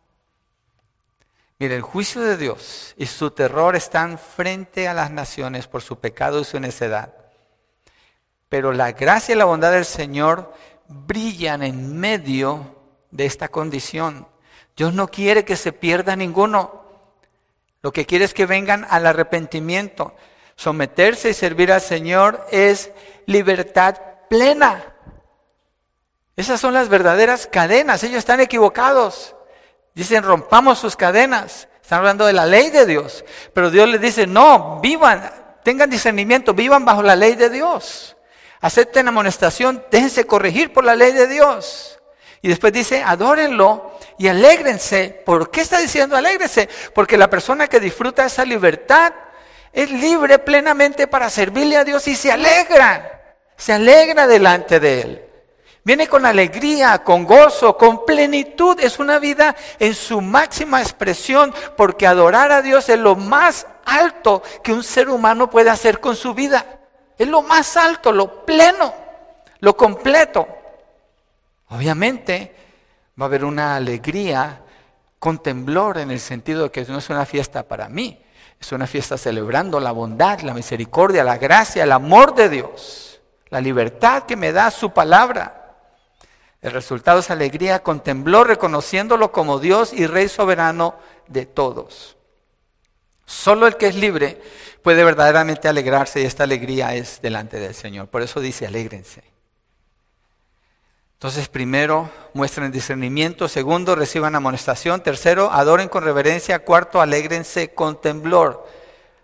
Mire, el juicio de Dios y su terror están frente a las naciones por su pecado y su necedad. Pero la gracia y la bondad del Señor brillan en medio de esta condición. Dios no quiere que se pierda ninguno. Lo que quiere es que vengan al arrepentimiento. Someterse y servir al Señor es libertad plena. Esas son las verdaderas cadenas. Ellos están equivocados. Dicen, rompamos sus cadenas. Están hablando de la ley de Dios. Pero Dios les dice, no, vivan, tengan discernimiento, vivan bajo la ley de Dios. Acepten amonestación, déjense corregir por la ley de Dios. Y después dice, adórenlo y alégrense. ¿Por qué está diciendo alégrense? Porque la persona que disfruta esa libertad es libre plenamente para servirle a Dios y se alegra delante de Él. Viene con alegría, con gozo, con plenitud. Es una vida en su máxima expresión, porque adorar a Dios es lo más alto que un ser humano puede hacer con su vida. Es lo más alto, lo pleno, lo completo. Obviamente va a haber una alegría con temblor, en el sentido de que no es una fiesta para mí, es una fiesta celebrando la bondad, la misericordia, la gracia, el amor de Dios, la libertad que me da su palabra. El resultado es alegría con temblor, reconociéndolo como Dios y Rey soberano de todos. Solo el que es libre puede verdaderamente alegrarse, y esta alegría es delante del Señor. Por eso dice, alégrense. Entonces, primero, muestren discernimiento. Segundo, reciban amonestación. Tercero, adoren con reverencia. Cuarto, alégrense con temblor.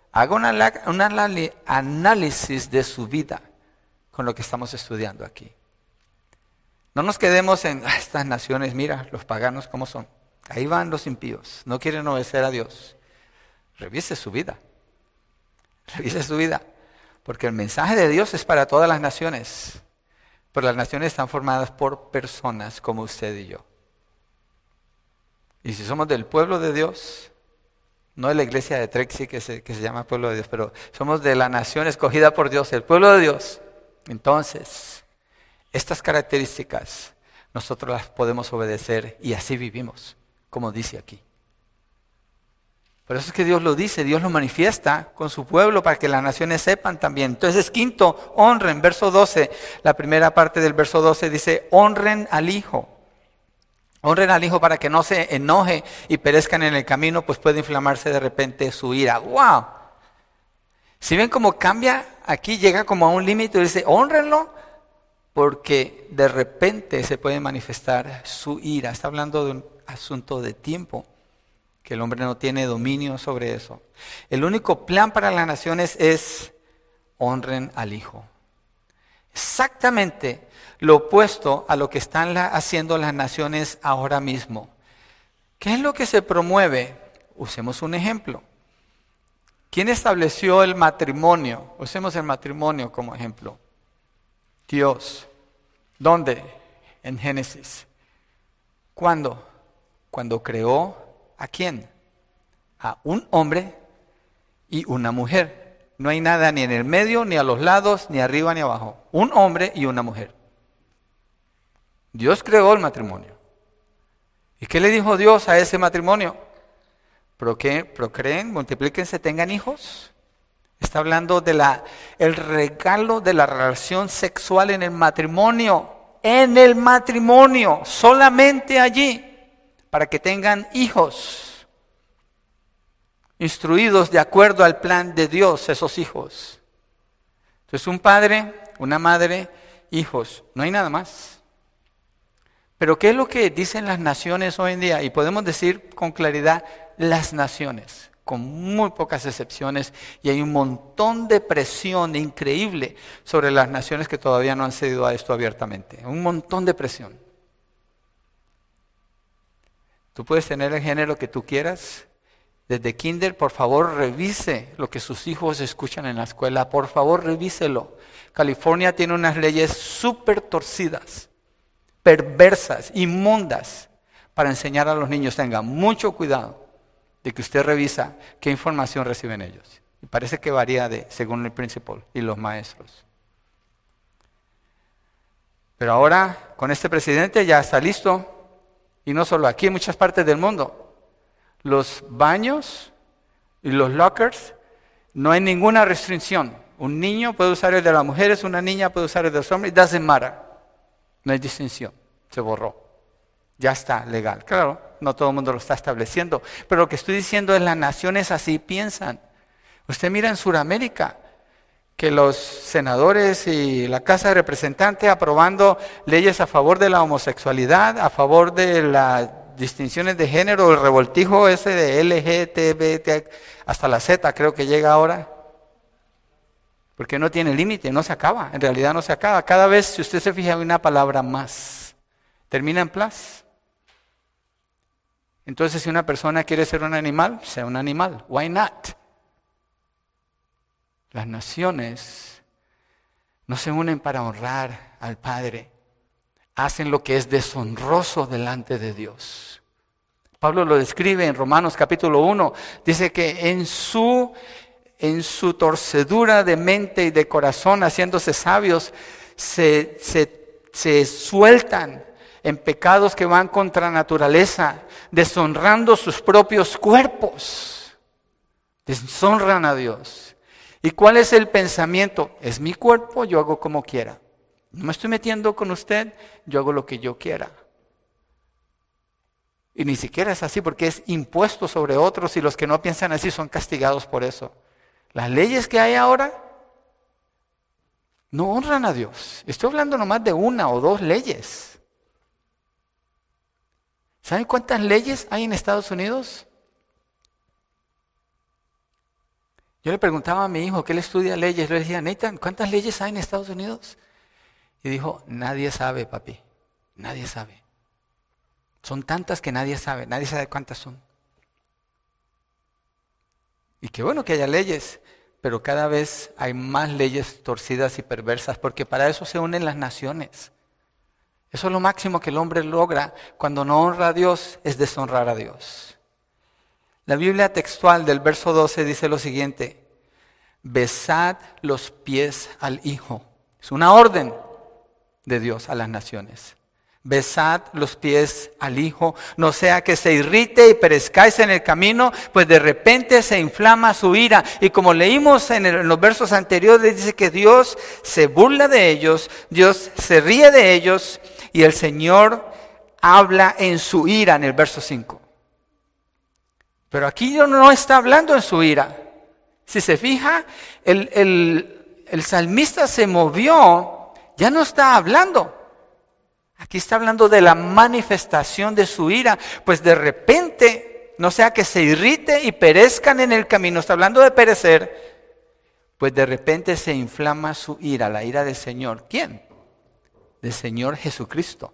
Haga un análisis de su vida con lo que estamos estudiando aquí. No nos quedemos en estas naciones, mira, los paganos cómo son. Ahí van los impíos, no quieren obedecer a Dios. Revise su vida. Revise su vida. Porque el mensaje de Dios es para todas las naciones. Pero las naciones están formadas por personas como usted y yo. Y si somos del pueblo de Dios, no de la iglesia de Trexie que se llama pueblo de Dios, pero somos de la nación escogida por Dios, el pueblo de Dios. Entonces, estas características nosotros las podemos obedecer y así vivimos, como dice aquí. Por eso es que Dios lo dice, Dios lo manifiesta con su pueblo para que las naciones sepan también. Entonces, quinto, honren, verso 12, la primera parte del verso 12 dice, honren al Hijo. Honren al Hijo para que no se enoje y perezcan en el camino, pues puede inflamarse de repente su ira. ¡Wow! Si ven cómo cambia, aquí llega como a un límite y dice, honrenlo, porque de repente se puede manifestar su ira. Está hablando de un asunto de tiempo, que el hombre no tiene dominio sobre eso. El único plan para las naciones es honren al Hijo. Exactamente lo opuesto a lo que están haciendo las naciones ahora mismo. ¿Qué es lo que se promueve? Usemos un ejemplo. ¿Quién estableció el matrimonio? Usemos el matrimonio como ejemplo. Dios. ¿Dónde? En Génesis. ¿Cuándo? Cuando creó ¿a quién? A un hombre y una mujer. No hay nada ni en el medio, ni a los lados, ni arriba, ni abajo. Un hombre y una mujer. Dios creó el matrimonio. ¿Y qué le dijo Dios a ese matrimonio? Procreen, multiplíquense, tengan hijos. Está hablando de el regalo de la relación sexual en el matrimonio. En el matrimonio, solamente allí, para que tengan hijos. Instruidos de acuerdo al plan de Dios, esos hijos. Entonces, un padre, una madre, hijos. No hay nada más. Pero ¿qué es lo que dicen las naciones hoy en día? Y podemos decir con claridad, las naciones, con muy pocas excepciones, y hay un montón de presión increíble sobre las naciones que todavía no han cedido a esto abiertamente. Un montón de presión. Tú puedes tener el género que tú quieras. Desde kinder, por favor, revise lo que sus hijos escuchan en la escuela. Por favor, revíselo. California tiene unas leyes súper torcidas, perversas, inmundas, para enseñar a los niños. Tengan mucho cuidado de que usted revisa qué información reciben ellos. Y parece que varía según el principal y los maestros. Pero ahora, con este presidente ya está listo. Y no solo aquí, en muchas partes del mundo. Los baños y los lockers, no hay ninguna restricción. Un niño puede usar el de las mujeres, una niña puede usar el de los hombres. It doesn't matter. No hay distinción. Se borró. Ya está legal. Claro, no todo el mundo lo está estableciendo. Pero lo que estoy diciendo es las naciones así piensan. Usted mira en Sudamérica que los senadores y la Casa de Representantes aprobando leyes a favor de la homosexualidad, a favor de las distinciones de género, el revoltijo ese de LGBT, hasta la Z creo que llega ahora. Porque no tiene límite, no se acaba, en realidad no se acaba. Cada vez, si usted se fija, hay una palabra más. Termina en plus. Entonces, si una persona quiere ser un animal, sea un animal. Why not? Las naciones no se unen para honrar al Padre. Hacen lo que es deshonroso delante de Dios. Pablo lo describe en Romanos capítulo 1. Dice que en su torcedura de mente y de corazón, haciéndose sabios, se sueltan en pecados que van contra naturaleza, deshonrando sus propios cuerpos. Deshonran a Dios. ¿Y cuál es el pensamiento? Es mi cuerpo, yo hago como quiera. No me estoy metiendo con usted, yo hago lo que yo quiera. Y ni siquiera es así porque es impuesto sobre otros y los que no piensan así son castigados por eso. Las leyes que hay ahora no honran a Dios. Estoy hablando nomás de una o dos leyes. ¿Saben cuántas leyes hay en Estados Unidos? Yo le preguntaba a mi hijo que él estudia leyes. Le decía, Nathan, ¿cuántas leyes hay en Estados Unidos? Y dijo, nadie sabe, papi. Nadie sabe. Son tantas que nadie sabe cuántas son. Y qué bueno que haya leyes, pero cada vez hay más leyes torcidas y perversas, porque para eso se unen las naciones. Eso es lo máximo que el hombre logra cuando no honra a Dios, es deshonrar a Dios. La Biblia textual del verso 12 dice lo siguiente: besad los pies al Hijo. Es una orden de Dios a las naciones. Besad los pies al Hijo, no sea que se irrite y perezcáis en el camino, pues de repente se inflama su ira. Y como leímos en los versos anteriores, dice que Dios se burla de ellos, Dios se ríe de ellos, y el Señor habla en su ira en el verso 5. Pero aquí Dios no está hablando en su ira. Si se fija, el salmista se movió, ya no está hablando. Aquí está hablando de la manifestación de su ira, pues de repente, no sea que se irrite y perezcan en el camino, está hablando de perecer, pues de repente se inflama su ira, la ira del Señor. ¿Quién? Del Señor Jesucristo.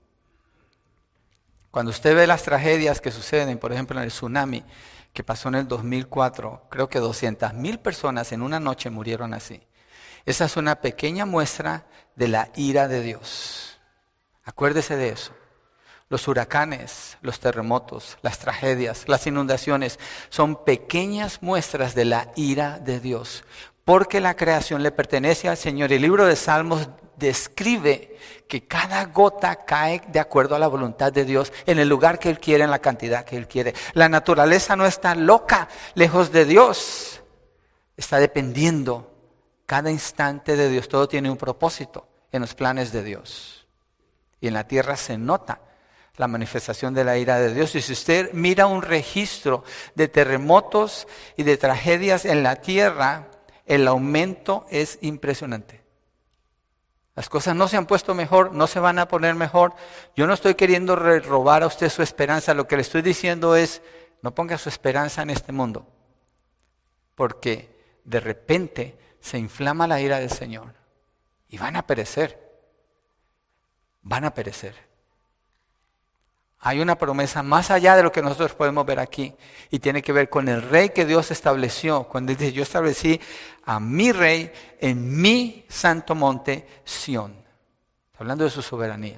Cuando usted ve las tragedias que suceden, por ejemplo en el tsunami que pasó en el 2004, creo que 200,000 personas en una noche murieron así. Esa es una pequeña muestra de la ira de Dios. Acuérdese de eso. Los huracanes, los terremotos, las tragedias, las inundaciones son pequeñas muestras de la ira de Dios, porque la creación le pertenece al Señor. El libro de Salmos describe que cada gota cae de acuerdo a la voluntad de Dios, en el lugar que Él quiere, en la cantidad que Él quiere. La naturaleza no está loca, lejos de Dios. Está dependiendo cada instante de Dios. Todo tiene un propósito en los planes de Dios. Y en la tierra se nota la manifestación de la ira de Dios. Y si usted mira un registro de terremotos y de tragedias en la tierra, el aumento es impresionante. Las cosas no se han puesto mejor, no se van a poner mejor. Yo no estoy queriendo robar a usted su esperanza. Lo que le estoy diciendo es, no ponga su esperanza en este mundo. Porque de repente se inflama la ira del Señor y van a perecer. Van a perecer. Hay una promesa más allá de lo que nosotros podemos ver aquí, y tiene que ver con el rey que Dios estableció. Cuando dice, yo establecí a mi rey en mi santo monte Sión. Está hablando de su soberanía.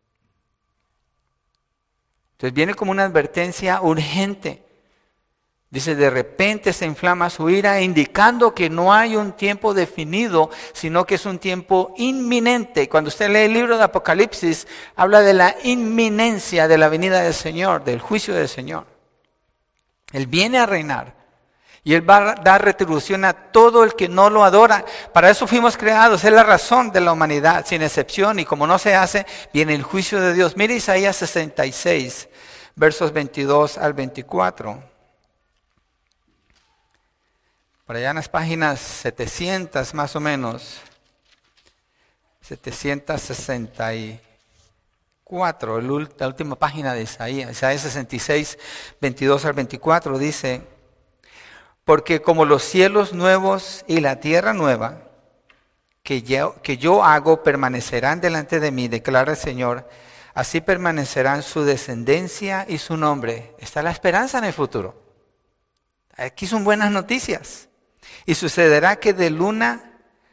Entonces viene como una advertencia urgente. Dice, de repente se inflama su ira, indicando que no hay un tiempo definido, sino que es un tiempo inminente. Cuando usted lee el libro de Apocalipsis, habla de la inminencia de la venida del Señor, del juicio del Señor. Él viene a reinar y Él va a dar retribución a todo el que no lo adora. Para eso fuimos creados, es la razón de la humanidad, sin excepción, y como no se hace, viene el juicio de Dios. Mire Isaías 66, versos 22 al 24. Por allá en las páginas 700 más o menos, 764, la última página de Isaías, Isaías 66, 22 al 24 dice, porque como los cielos nuevos y la tierra nueva que yo hago permanecerán delante de mí, declara el Señor, así permanecerán su descendencia y su nombre. Está la esperanza en el futuro. Aquí son buenas noticias. Y sucederá que de luna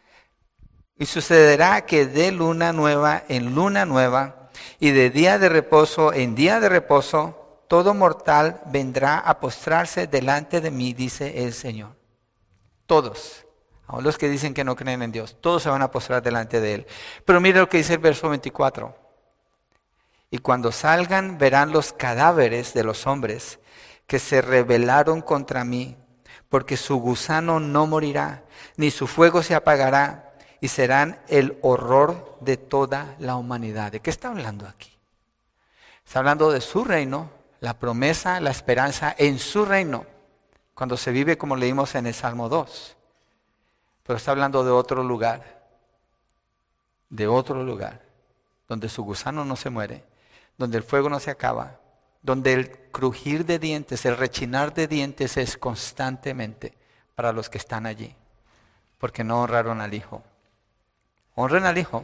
nueva en luna nueva, y de día de reposo en día de reposo, todo mortal vendrá a postrarse delante de mí, dice el Señor. Todos, aun los que dicen que no creen en Dios, todos se van a postrar delante de Él. Pero mire lo que dice el verso 24. Y cuando salgan verán los cadáveres de los hombres que se rebelaron contra mí, porque su gusano no morirá, ni su fuego se apagará, y serán el horror de toda la humanidad. ¿De qué está hablando aquí? Está hablando de su reino, la promesa, la esperanza en su reino, cuando se vive como leímos en el Salmo 2. Pero está hablando de otro lugar, donde su gusano no se muere, donde el fuego no se acaba, donde el crujir de dientes, el rechinar de dientes es constantemente para los que están allí, porque no honraron al Hijo. Honren al Hijo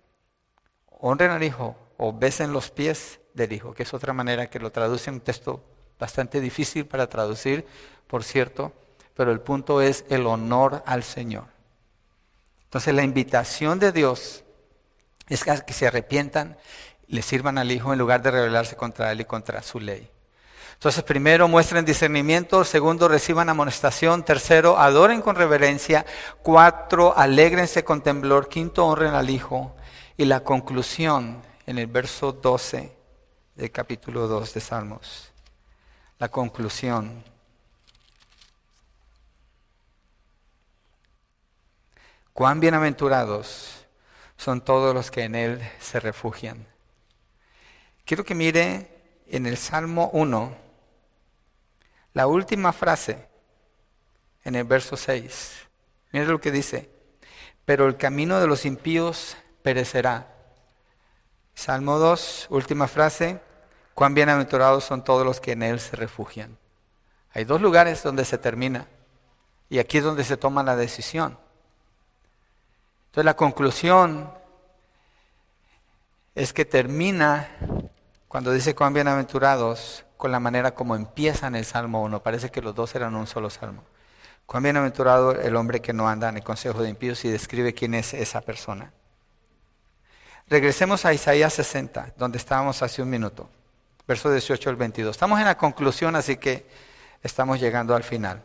o besen los pies del Hijo, que es otra manera que lo traduce en un texto bastante difícil para traducir, por cierto, pero el punto es el honor al Señor. Entonces la invitación de Dios es que se arrepientan, le sirvan al Hijo en lugar de rebelarse contra Él y contra su ley. Entonces, primero, muestren discernimiento. Segundo, reciban amonestación. Tercero, adoren con reverencia. Cuatro, alégrense con temblor. Quinto, honren al Hijo. Y la conclusión en el verso 12 del capítulo 2 de Salmos. La conclusión. Cuán bienaventurados son todos los que en Él se refugian. Quiero que mire en el Salmo 1, la última frase, en el verso 6. Mire lo que dice. Pero el camino de los impíos perecerá. Salmo 2, última frase. Cuán bienaventurados son todos los que en Él se refugian. Hay dos lugares donde se termina. Y aquí es donde se toma la decisión. Entonces la conclusión es que termina cuando dice cuán bienaventurados con la manera como empieza en el Salmo 1. Parece que los dos eran un solo salmo. Cuán bienaventurado el hombre que no anda en el consejo de impíos, y describe quién es esa persona. Regresemos a Isaías 60, donde estábamos hace un minuto. Verso 18 al 22. Estamos en la conclusión, así que estamos llegando al final.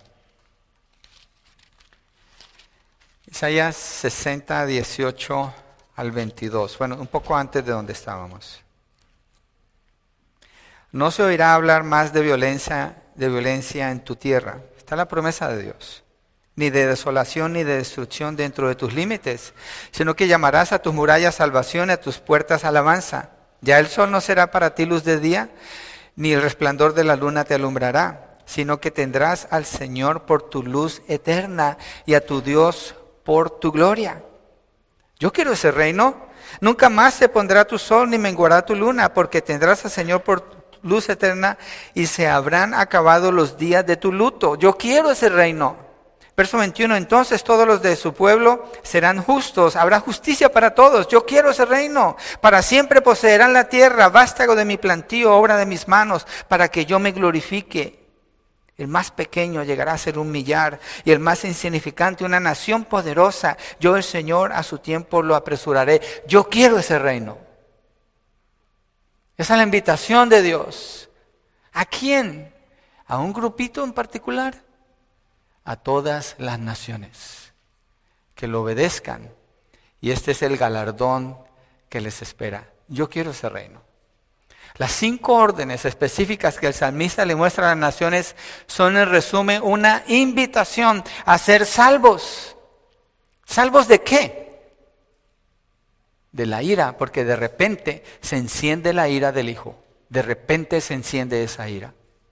Isaías 60, 18 al 22. Bueno, un poco antes de donde estábamos. No se oirá hablar más de violencia en tu tierra. Está la promesa de Dios. Ni de desolación ni de destrucción dentro de tus límites, sino que llamarás a tus murallas salvación y a tus puertas alabanza. Ya el sol no será para ti luz de día, ni el resplandor de la luna te alumbrará, sino que tendrás al Señor por tu luz eterna y a tu Dios por tu gloria. Yo quiero ese reino. Nunca más se pondrá tu sol ni menguará tu luna, porque tendrás al Señor por luz eterna y se habrán acabado los días de tu luto. Yo quiero ese reino. Verso 21, entonces todos los de su pueblo serán justos, habrá justicia para todos. Yo quiero ese reino. Para siempre poseerán la tierra, vástago de mi plantío, obra de mis manos, para que yo me glorifique. El más pequeño llegará a ser un millar y el más insignificante una nación poderosa. Yo el Señor a su tiempo lo apresuraré. Yo quiero ese reino. Esa es la invitación de Dios. ¿A quién? ¿A un grupito en particular? A todas las naciones. Que lo obedezcan. Y este es el galardón que les espera. Yo quiero ese reino. Las 5 órdenes específicas que el salmista le muestra a las naciones son en resumen una invitación a ser salvos. ¿Salvos de qué? De la ira, porque de repente se enciende la ira del Hijo. De repente se enciende esa ira.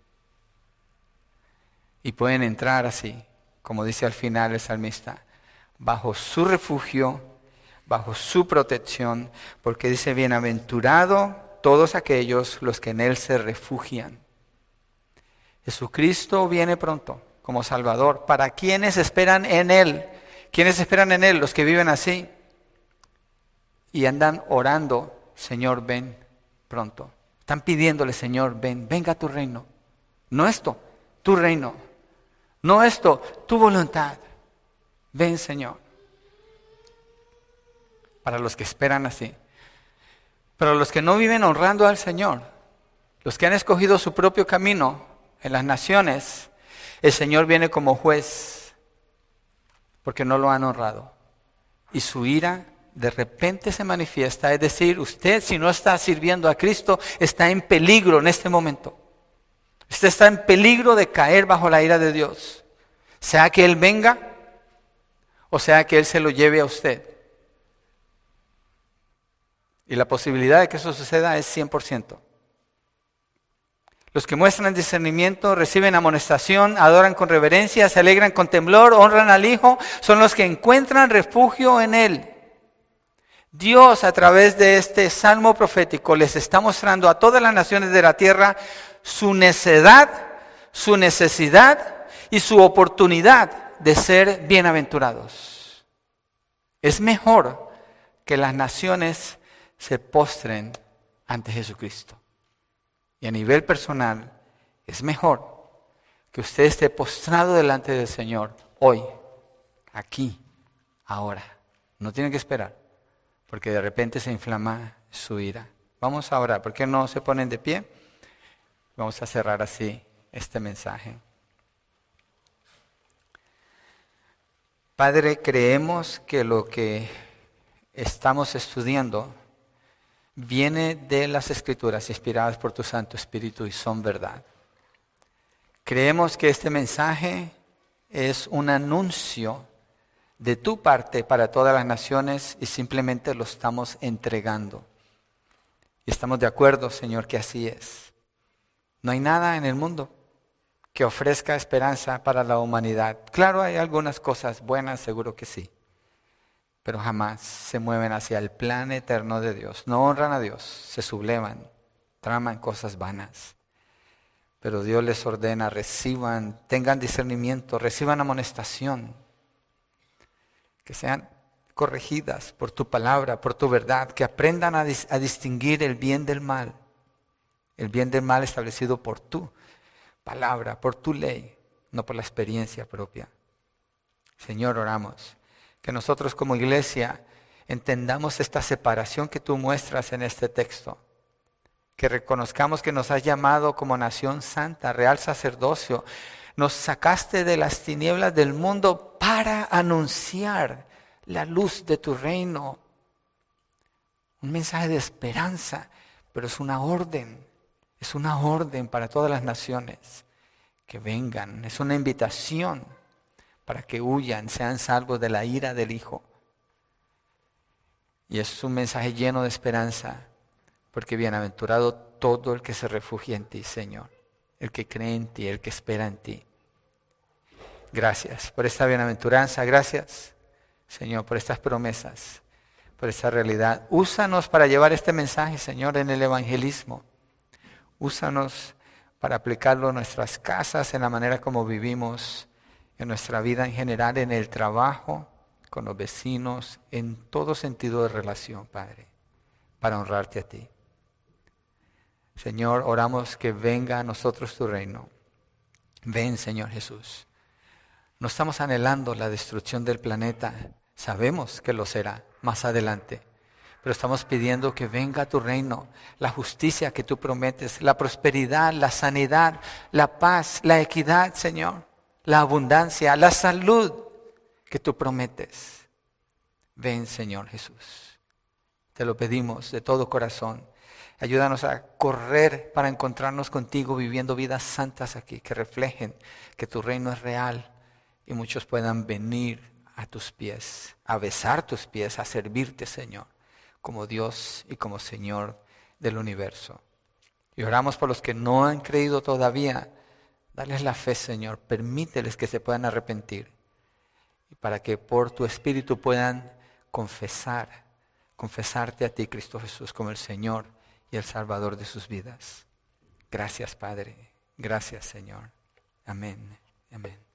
Y pueden entrar así, como dice al final el salmista, bajo su refugio, bajo su protección, porque dice, bienaventurado todos aquellos los que en Él se refugian. Jesucristo viene pronto como Salvador. ¿Para quienes esperan en Él? ¿Quiénes esperan en Él? Los que viven así. Y andan orando, Señor, ven pronto. Están pidiéndole, Señor, ven, venga a tu reino. No esto, tu reino. No esto, tu voluntad. Ven, Señor. Para los que esperan así. Pero los que no viven honrando al Señor, los que han escogido su propio camino en las naciones, el Señor viene como juez porque no lo han honrado. Y su ira de repente se manifiesta. Es decir, usted, si no está sirviendo a Cristo, está en peligro en este momento. Usted está en peligro de caer bajo la ira de Dios. Sea que Él venga o sea que Él se lo lleve a usted. Y la posibilidad de que eso suceda es 100%. Los que muestran discernimiento, reciben amonestación, adoran con reverencia, se alegran con temblor, honran al Hijo, son los que encuentran refugio en Él. Dios, a través de este salmo profético, les está mostrando a todas las naciones de la tierra su necedad, su necesidad y su oportunidad de ser bienaventurados. Es mejor que las naciones se postren ante Jesucristo. Y a nivel personal, es mejor que usted esté postrado delante del Señor hoy, aquí, ahora. No tiene que esperar, porque de repente se inflama su ira. Vamos a orar. ¿Por qué no se ponen de pie? Vamos a cerrar así este mensaje. Padre, creemos que lo que estamos estudiando viene de las Escrituras inspiradas por tu Santo Espíritu y son verdad. Creemos que este mensaje es un anuncio de tu parte para todas las naciones y simplemente lo estamos entregando. Y estamos de acuerdo, Señor, que así es. No hay nada en el mundo que ofrezca esperanza para la humanidad. Claro, hay algunas cosas buenas, seguro que sí, pero jamás se mueven hacia el plan eterno de Dios. No honran a Dios, se sublevan, traman cosas vanas. Pero Dios les ordena, reciban, tengan discernimiento, reciban amonestación, que sean corregidas por tu palabra, por tu verdad, que aprendan a distinguir el bien del mal establecido por tu palabra, por tu ley, no por la experiencia propia. Señor, oramos que nosotros como iglesia entendamos esta separación que tú muestras en este texto, que reconozcamos que nos has llamado como nación santa, real sacerdocio, nos sacaste de las tinieblas del mundo para anunciar la luz de tu reino. Un mensaje de esperanza, pero es una orden para todas las naciones que vengan. Es una invitación para que huyan, sean salvos de la ira del Hijo. Y es un mensaje lleno de esperanza, porque bienaventurado todo el que se refugia en ti, Señor, el que cree en ti, el que espera en ti. Gracias por esta bienaventuranza, gracias, Señor, por estas promesas, por esta realidad. Úsanos para llevar este mensaje, Señor, en el evangelismo. Úsanos para aplicarlo en nuestras casas, en la manera como vivimos, en nuestra vida en general, en el trabajo, con los vecinos, en todo sentido de relación, Padre, para honrarte a ti. Señor, oramos que venga a nosotros tu reino. Ven, Señor Jesús. No estamos anhelando la destrucción del planeta, sabemos que lo será más adelante, pero estamos pidiendo que venga tu reino, la justicia que tú prometes, la prosperidad, la sanidad, la paz, la equidad, Señor, la abundancia, la salud que tú prometes. Ven, Señor Jesús. Te lo pedimos de todo corazón. Ayúdanos a correr para encontrarnos contigo viviendo vidas santas aquí, que reflejen que tu reino es real y muchos puedan venir a tus pies, a besar tus pies, a servirte, Señor, como Dios y como Señor del universo. Y oramos por los que no han creído todavía. Dales la fe, Señor. Permíteles que se puedan arrepentir. Y para que por tu Espíritu puedan confesarte a ti, Cristo Jesús, como el Señor y el Salvador de sus vidas. Gracias, Padre. Gracias, Señor. Amén. Amén.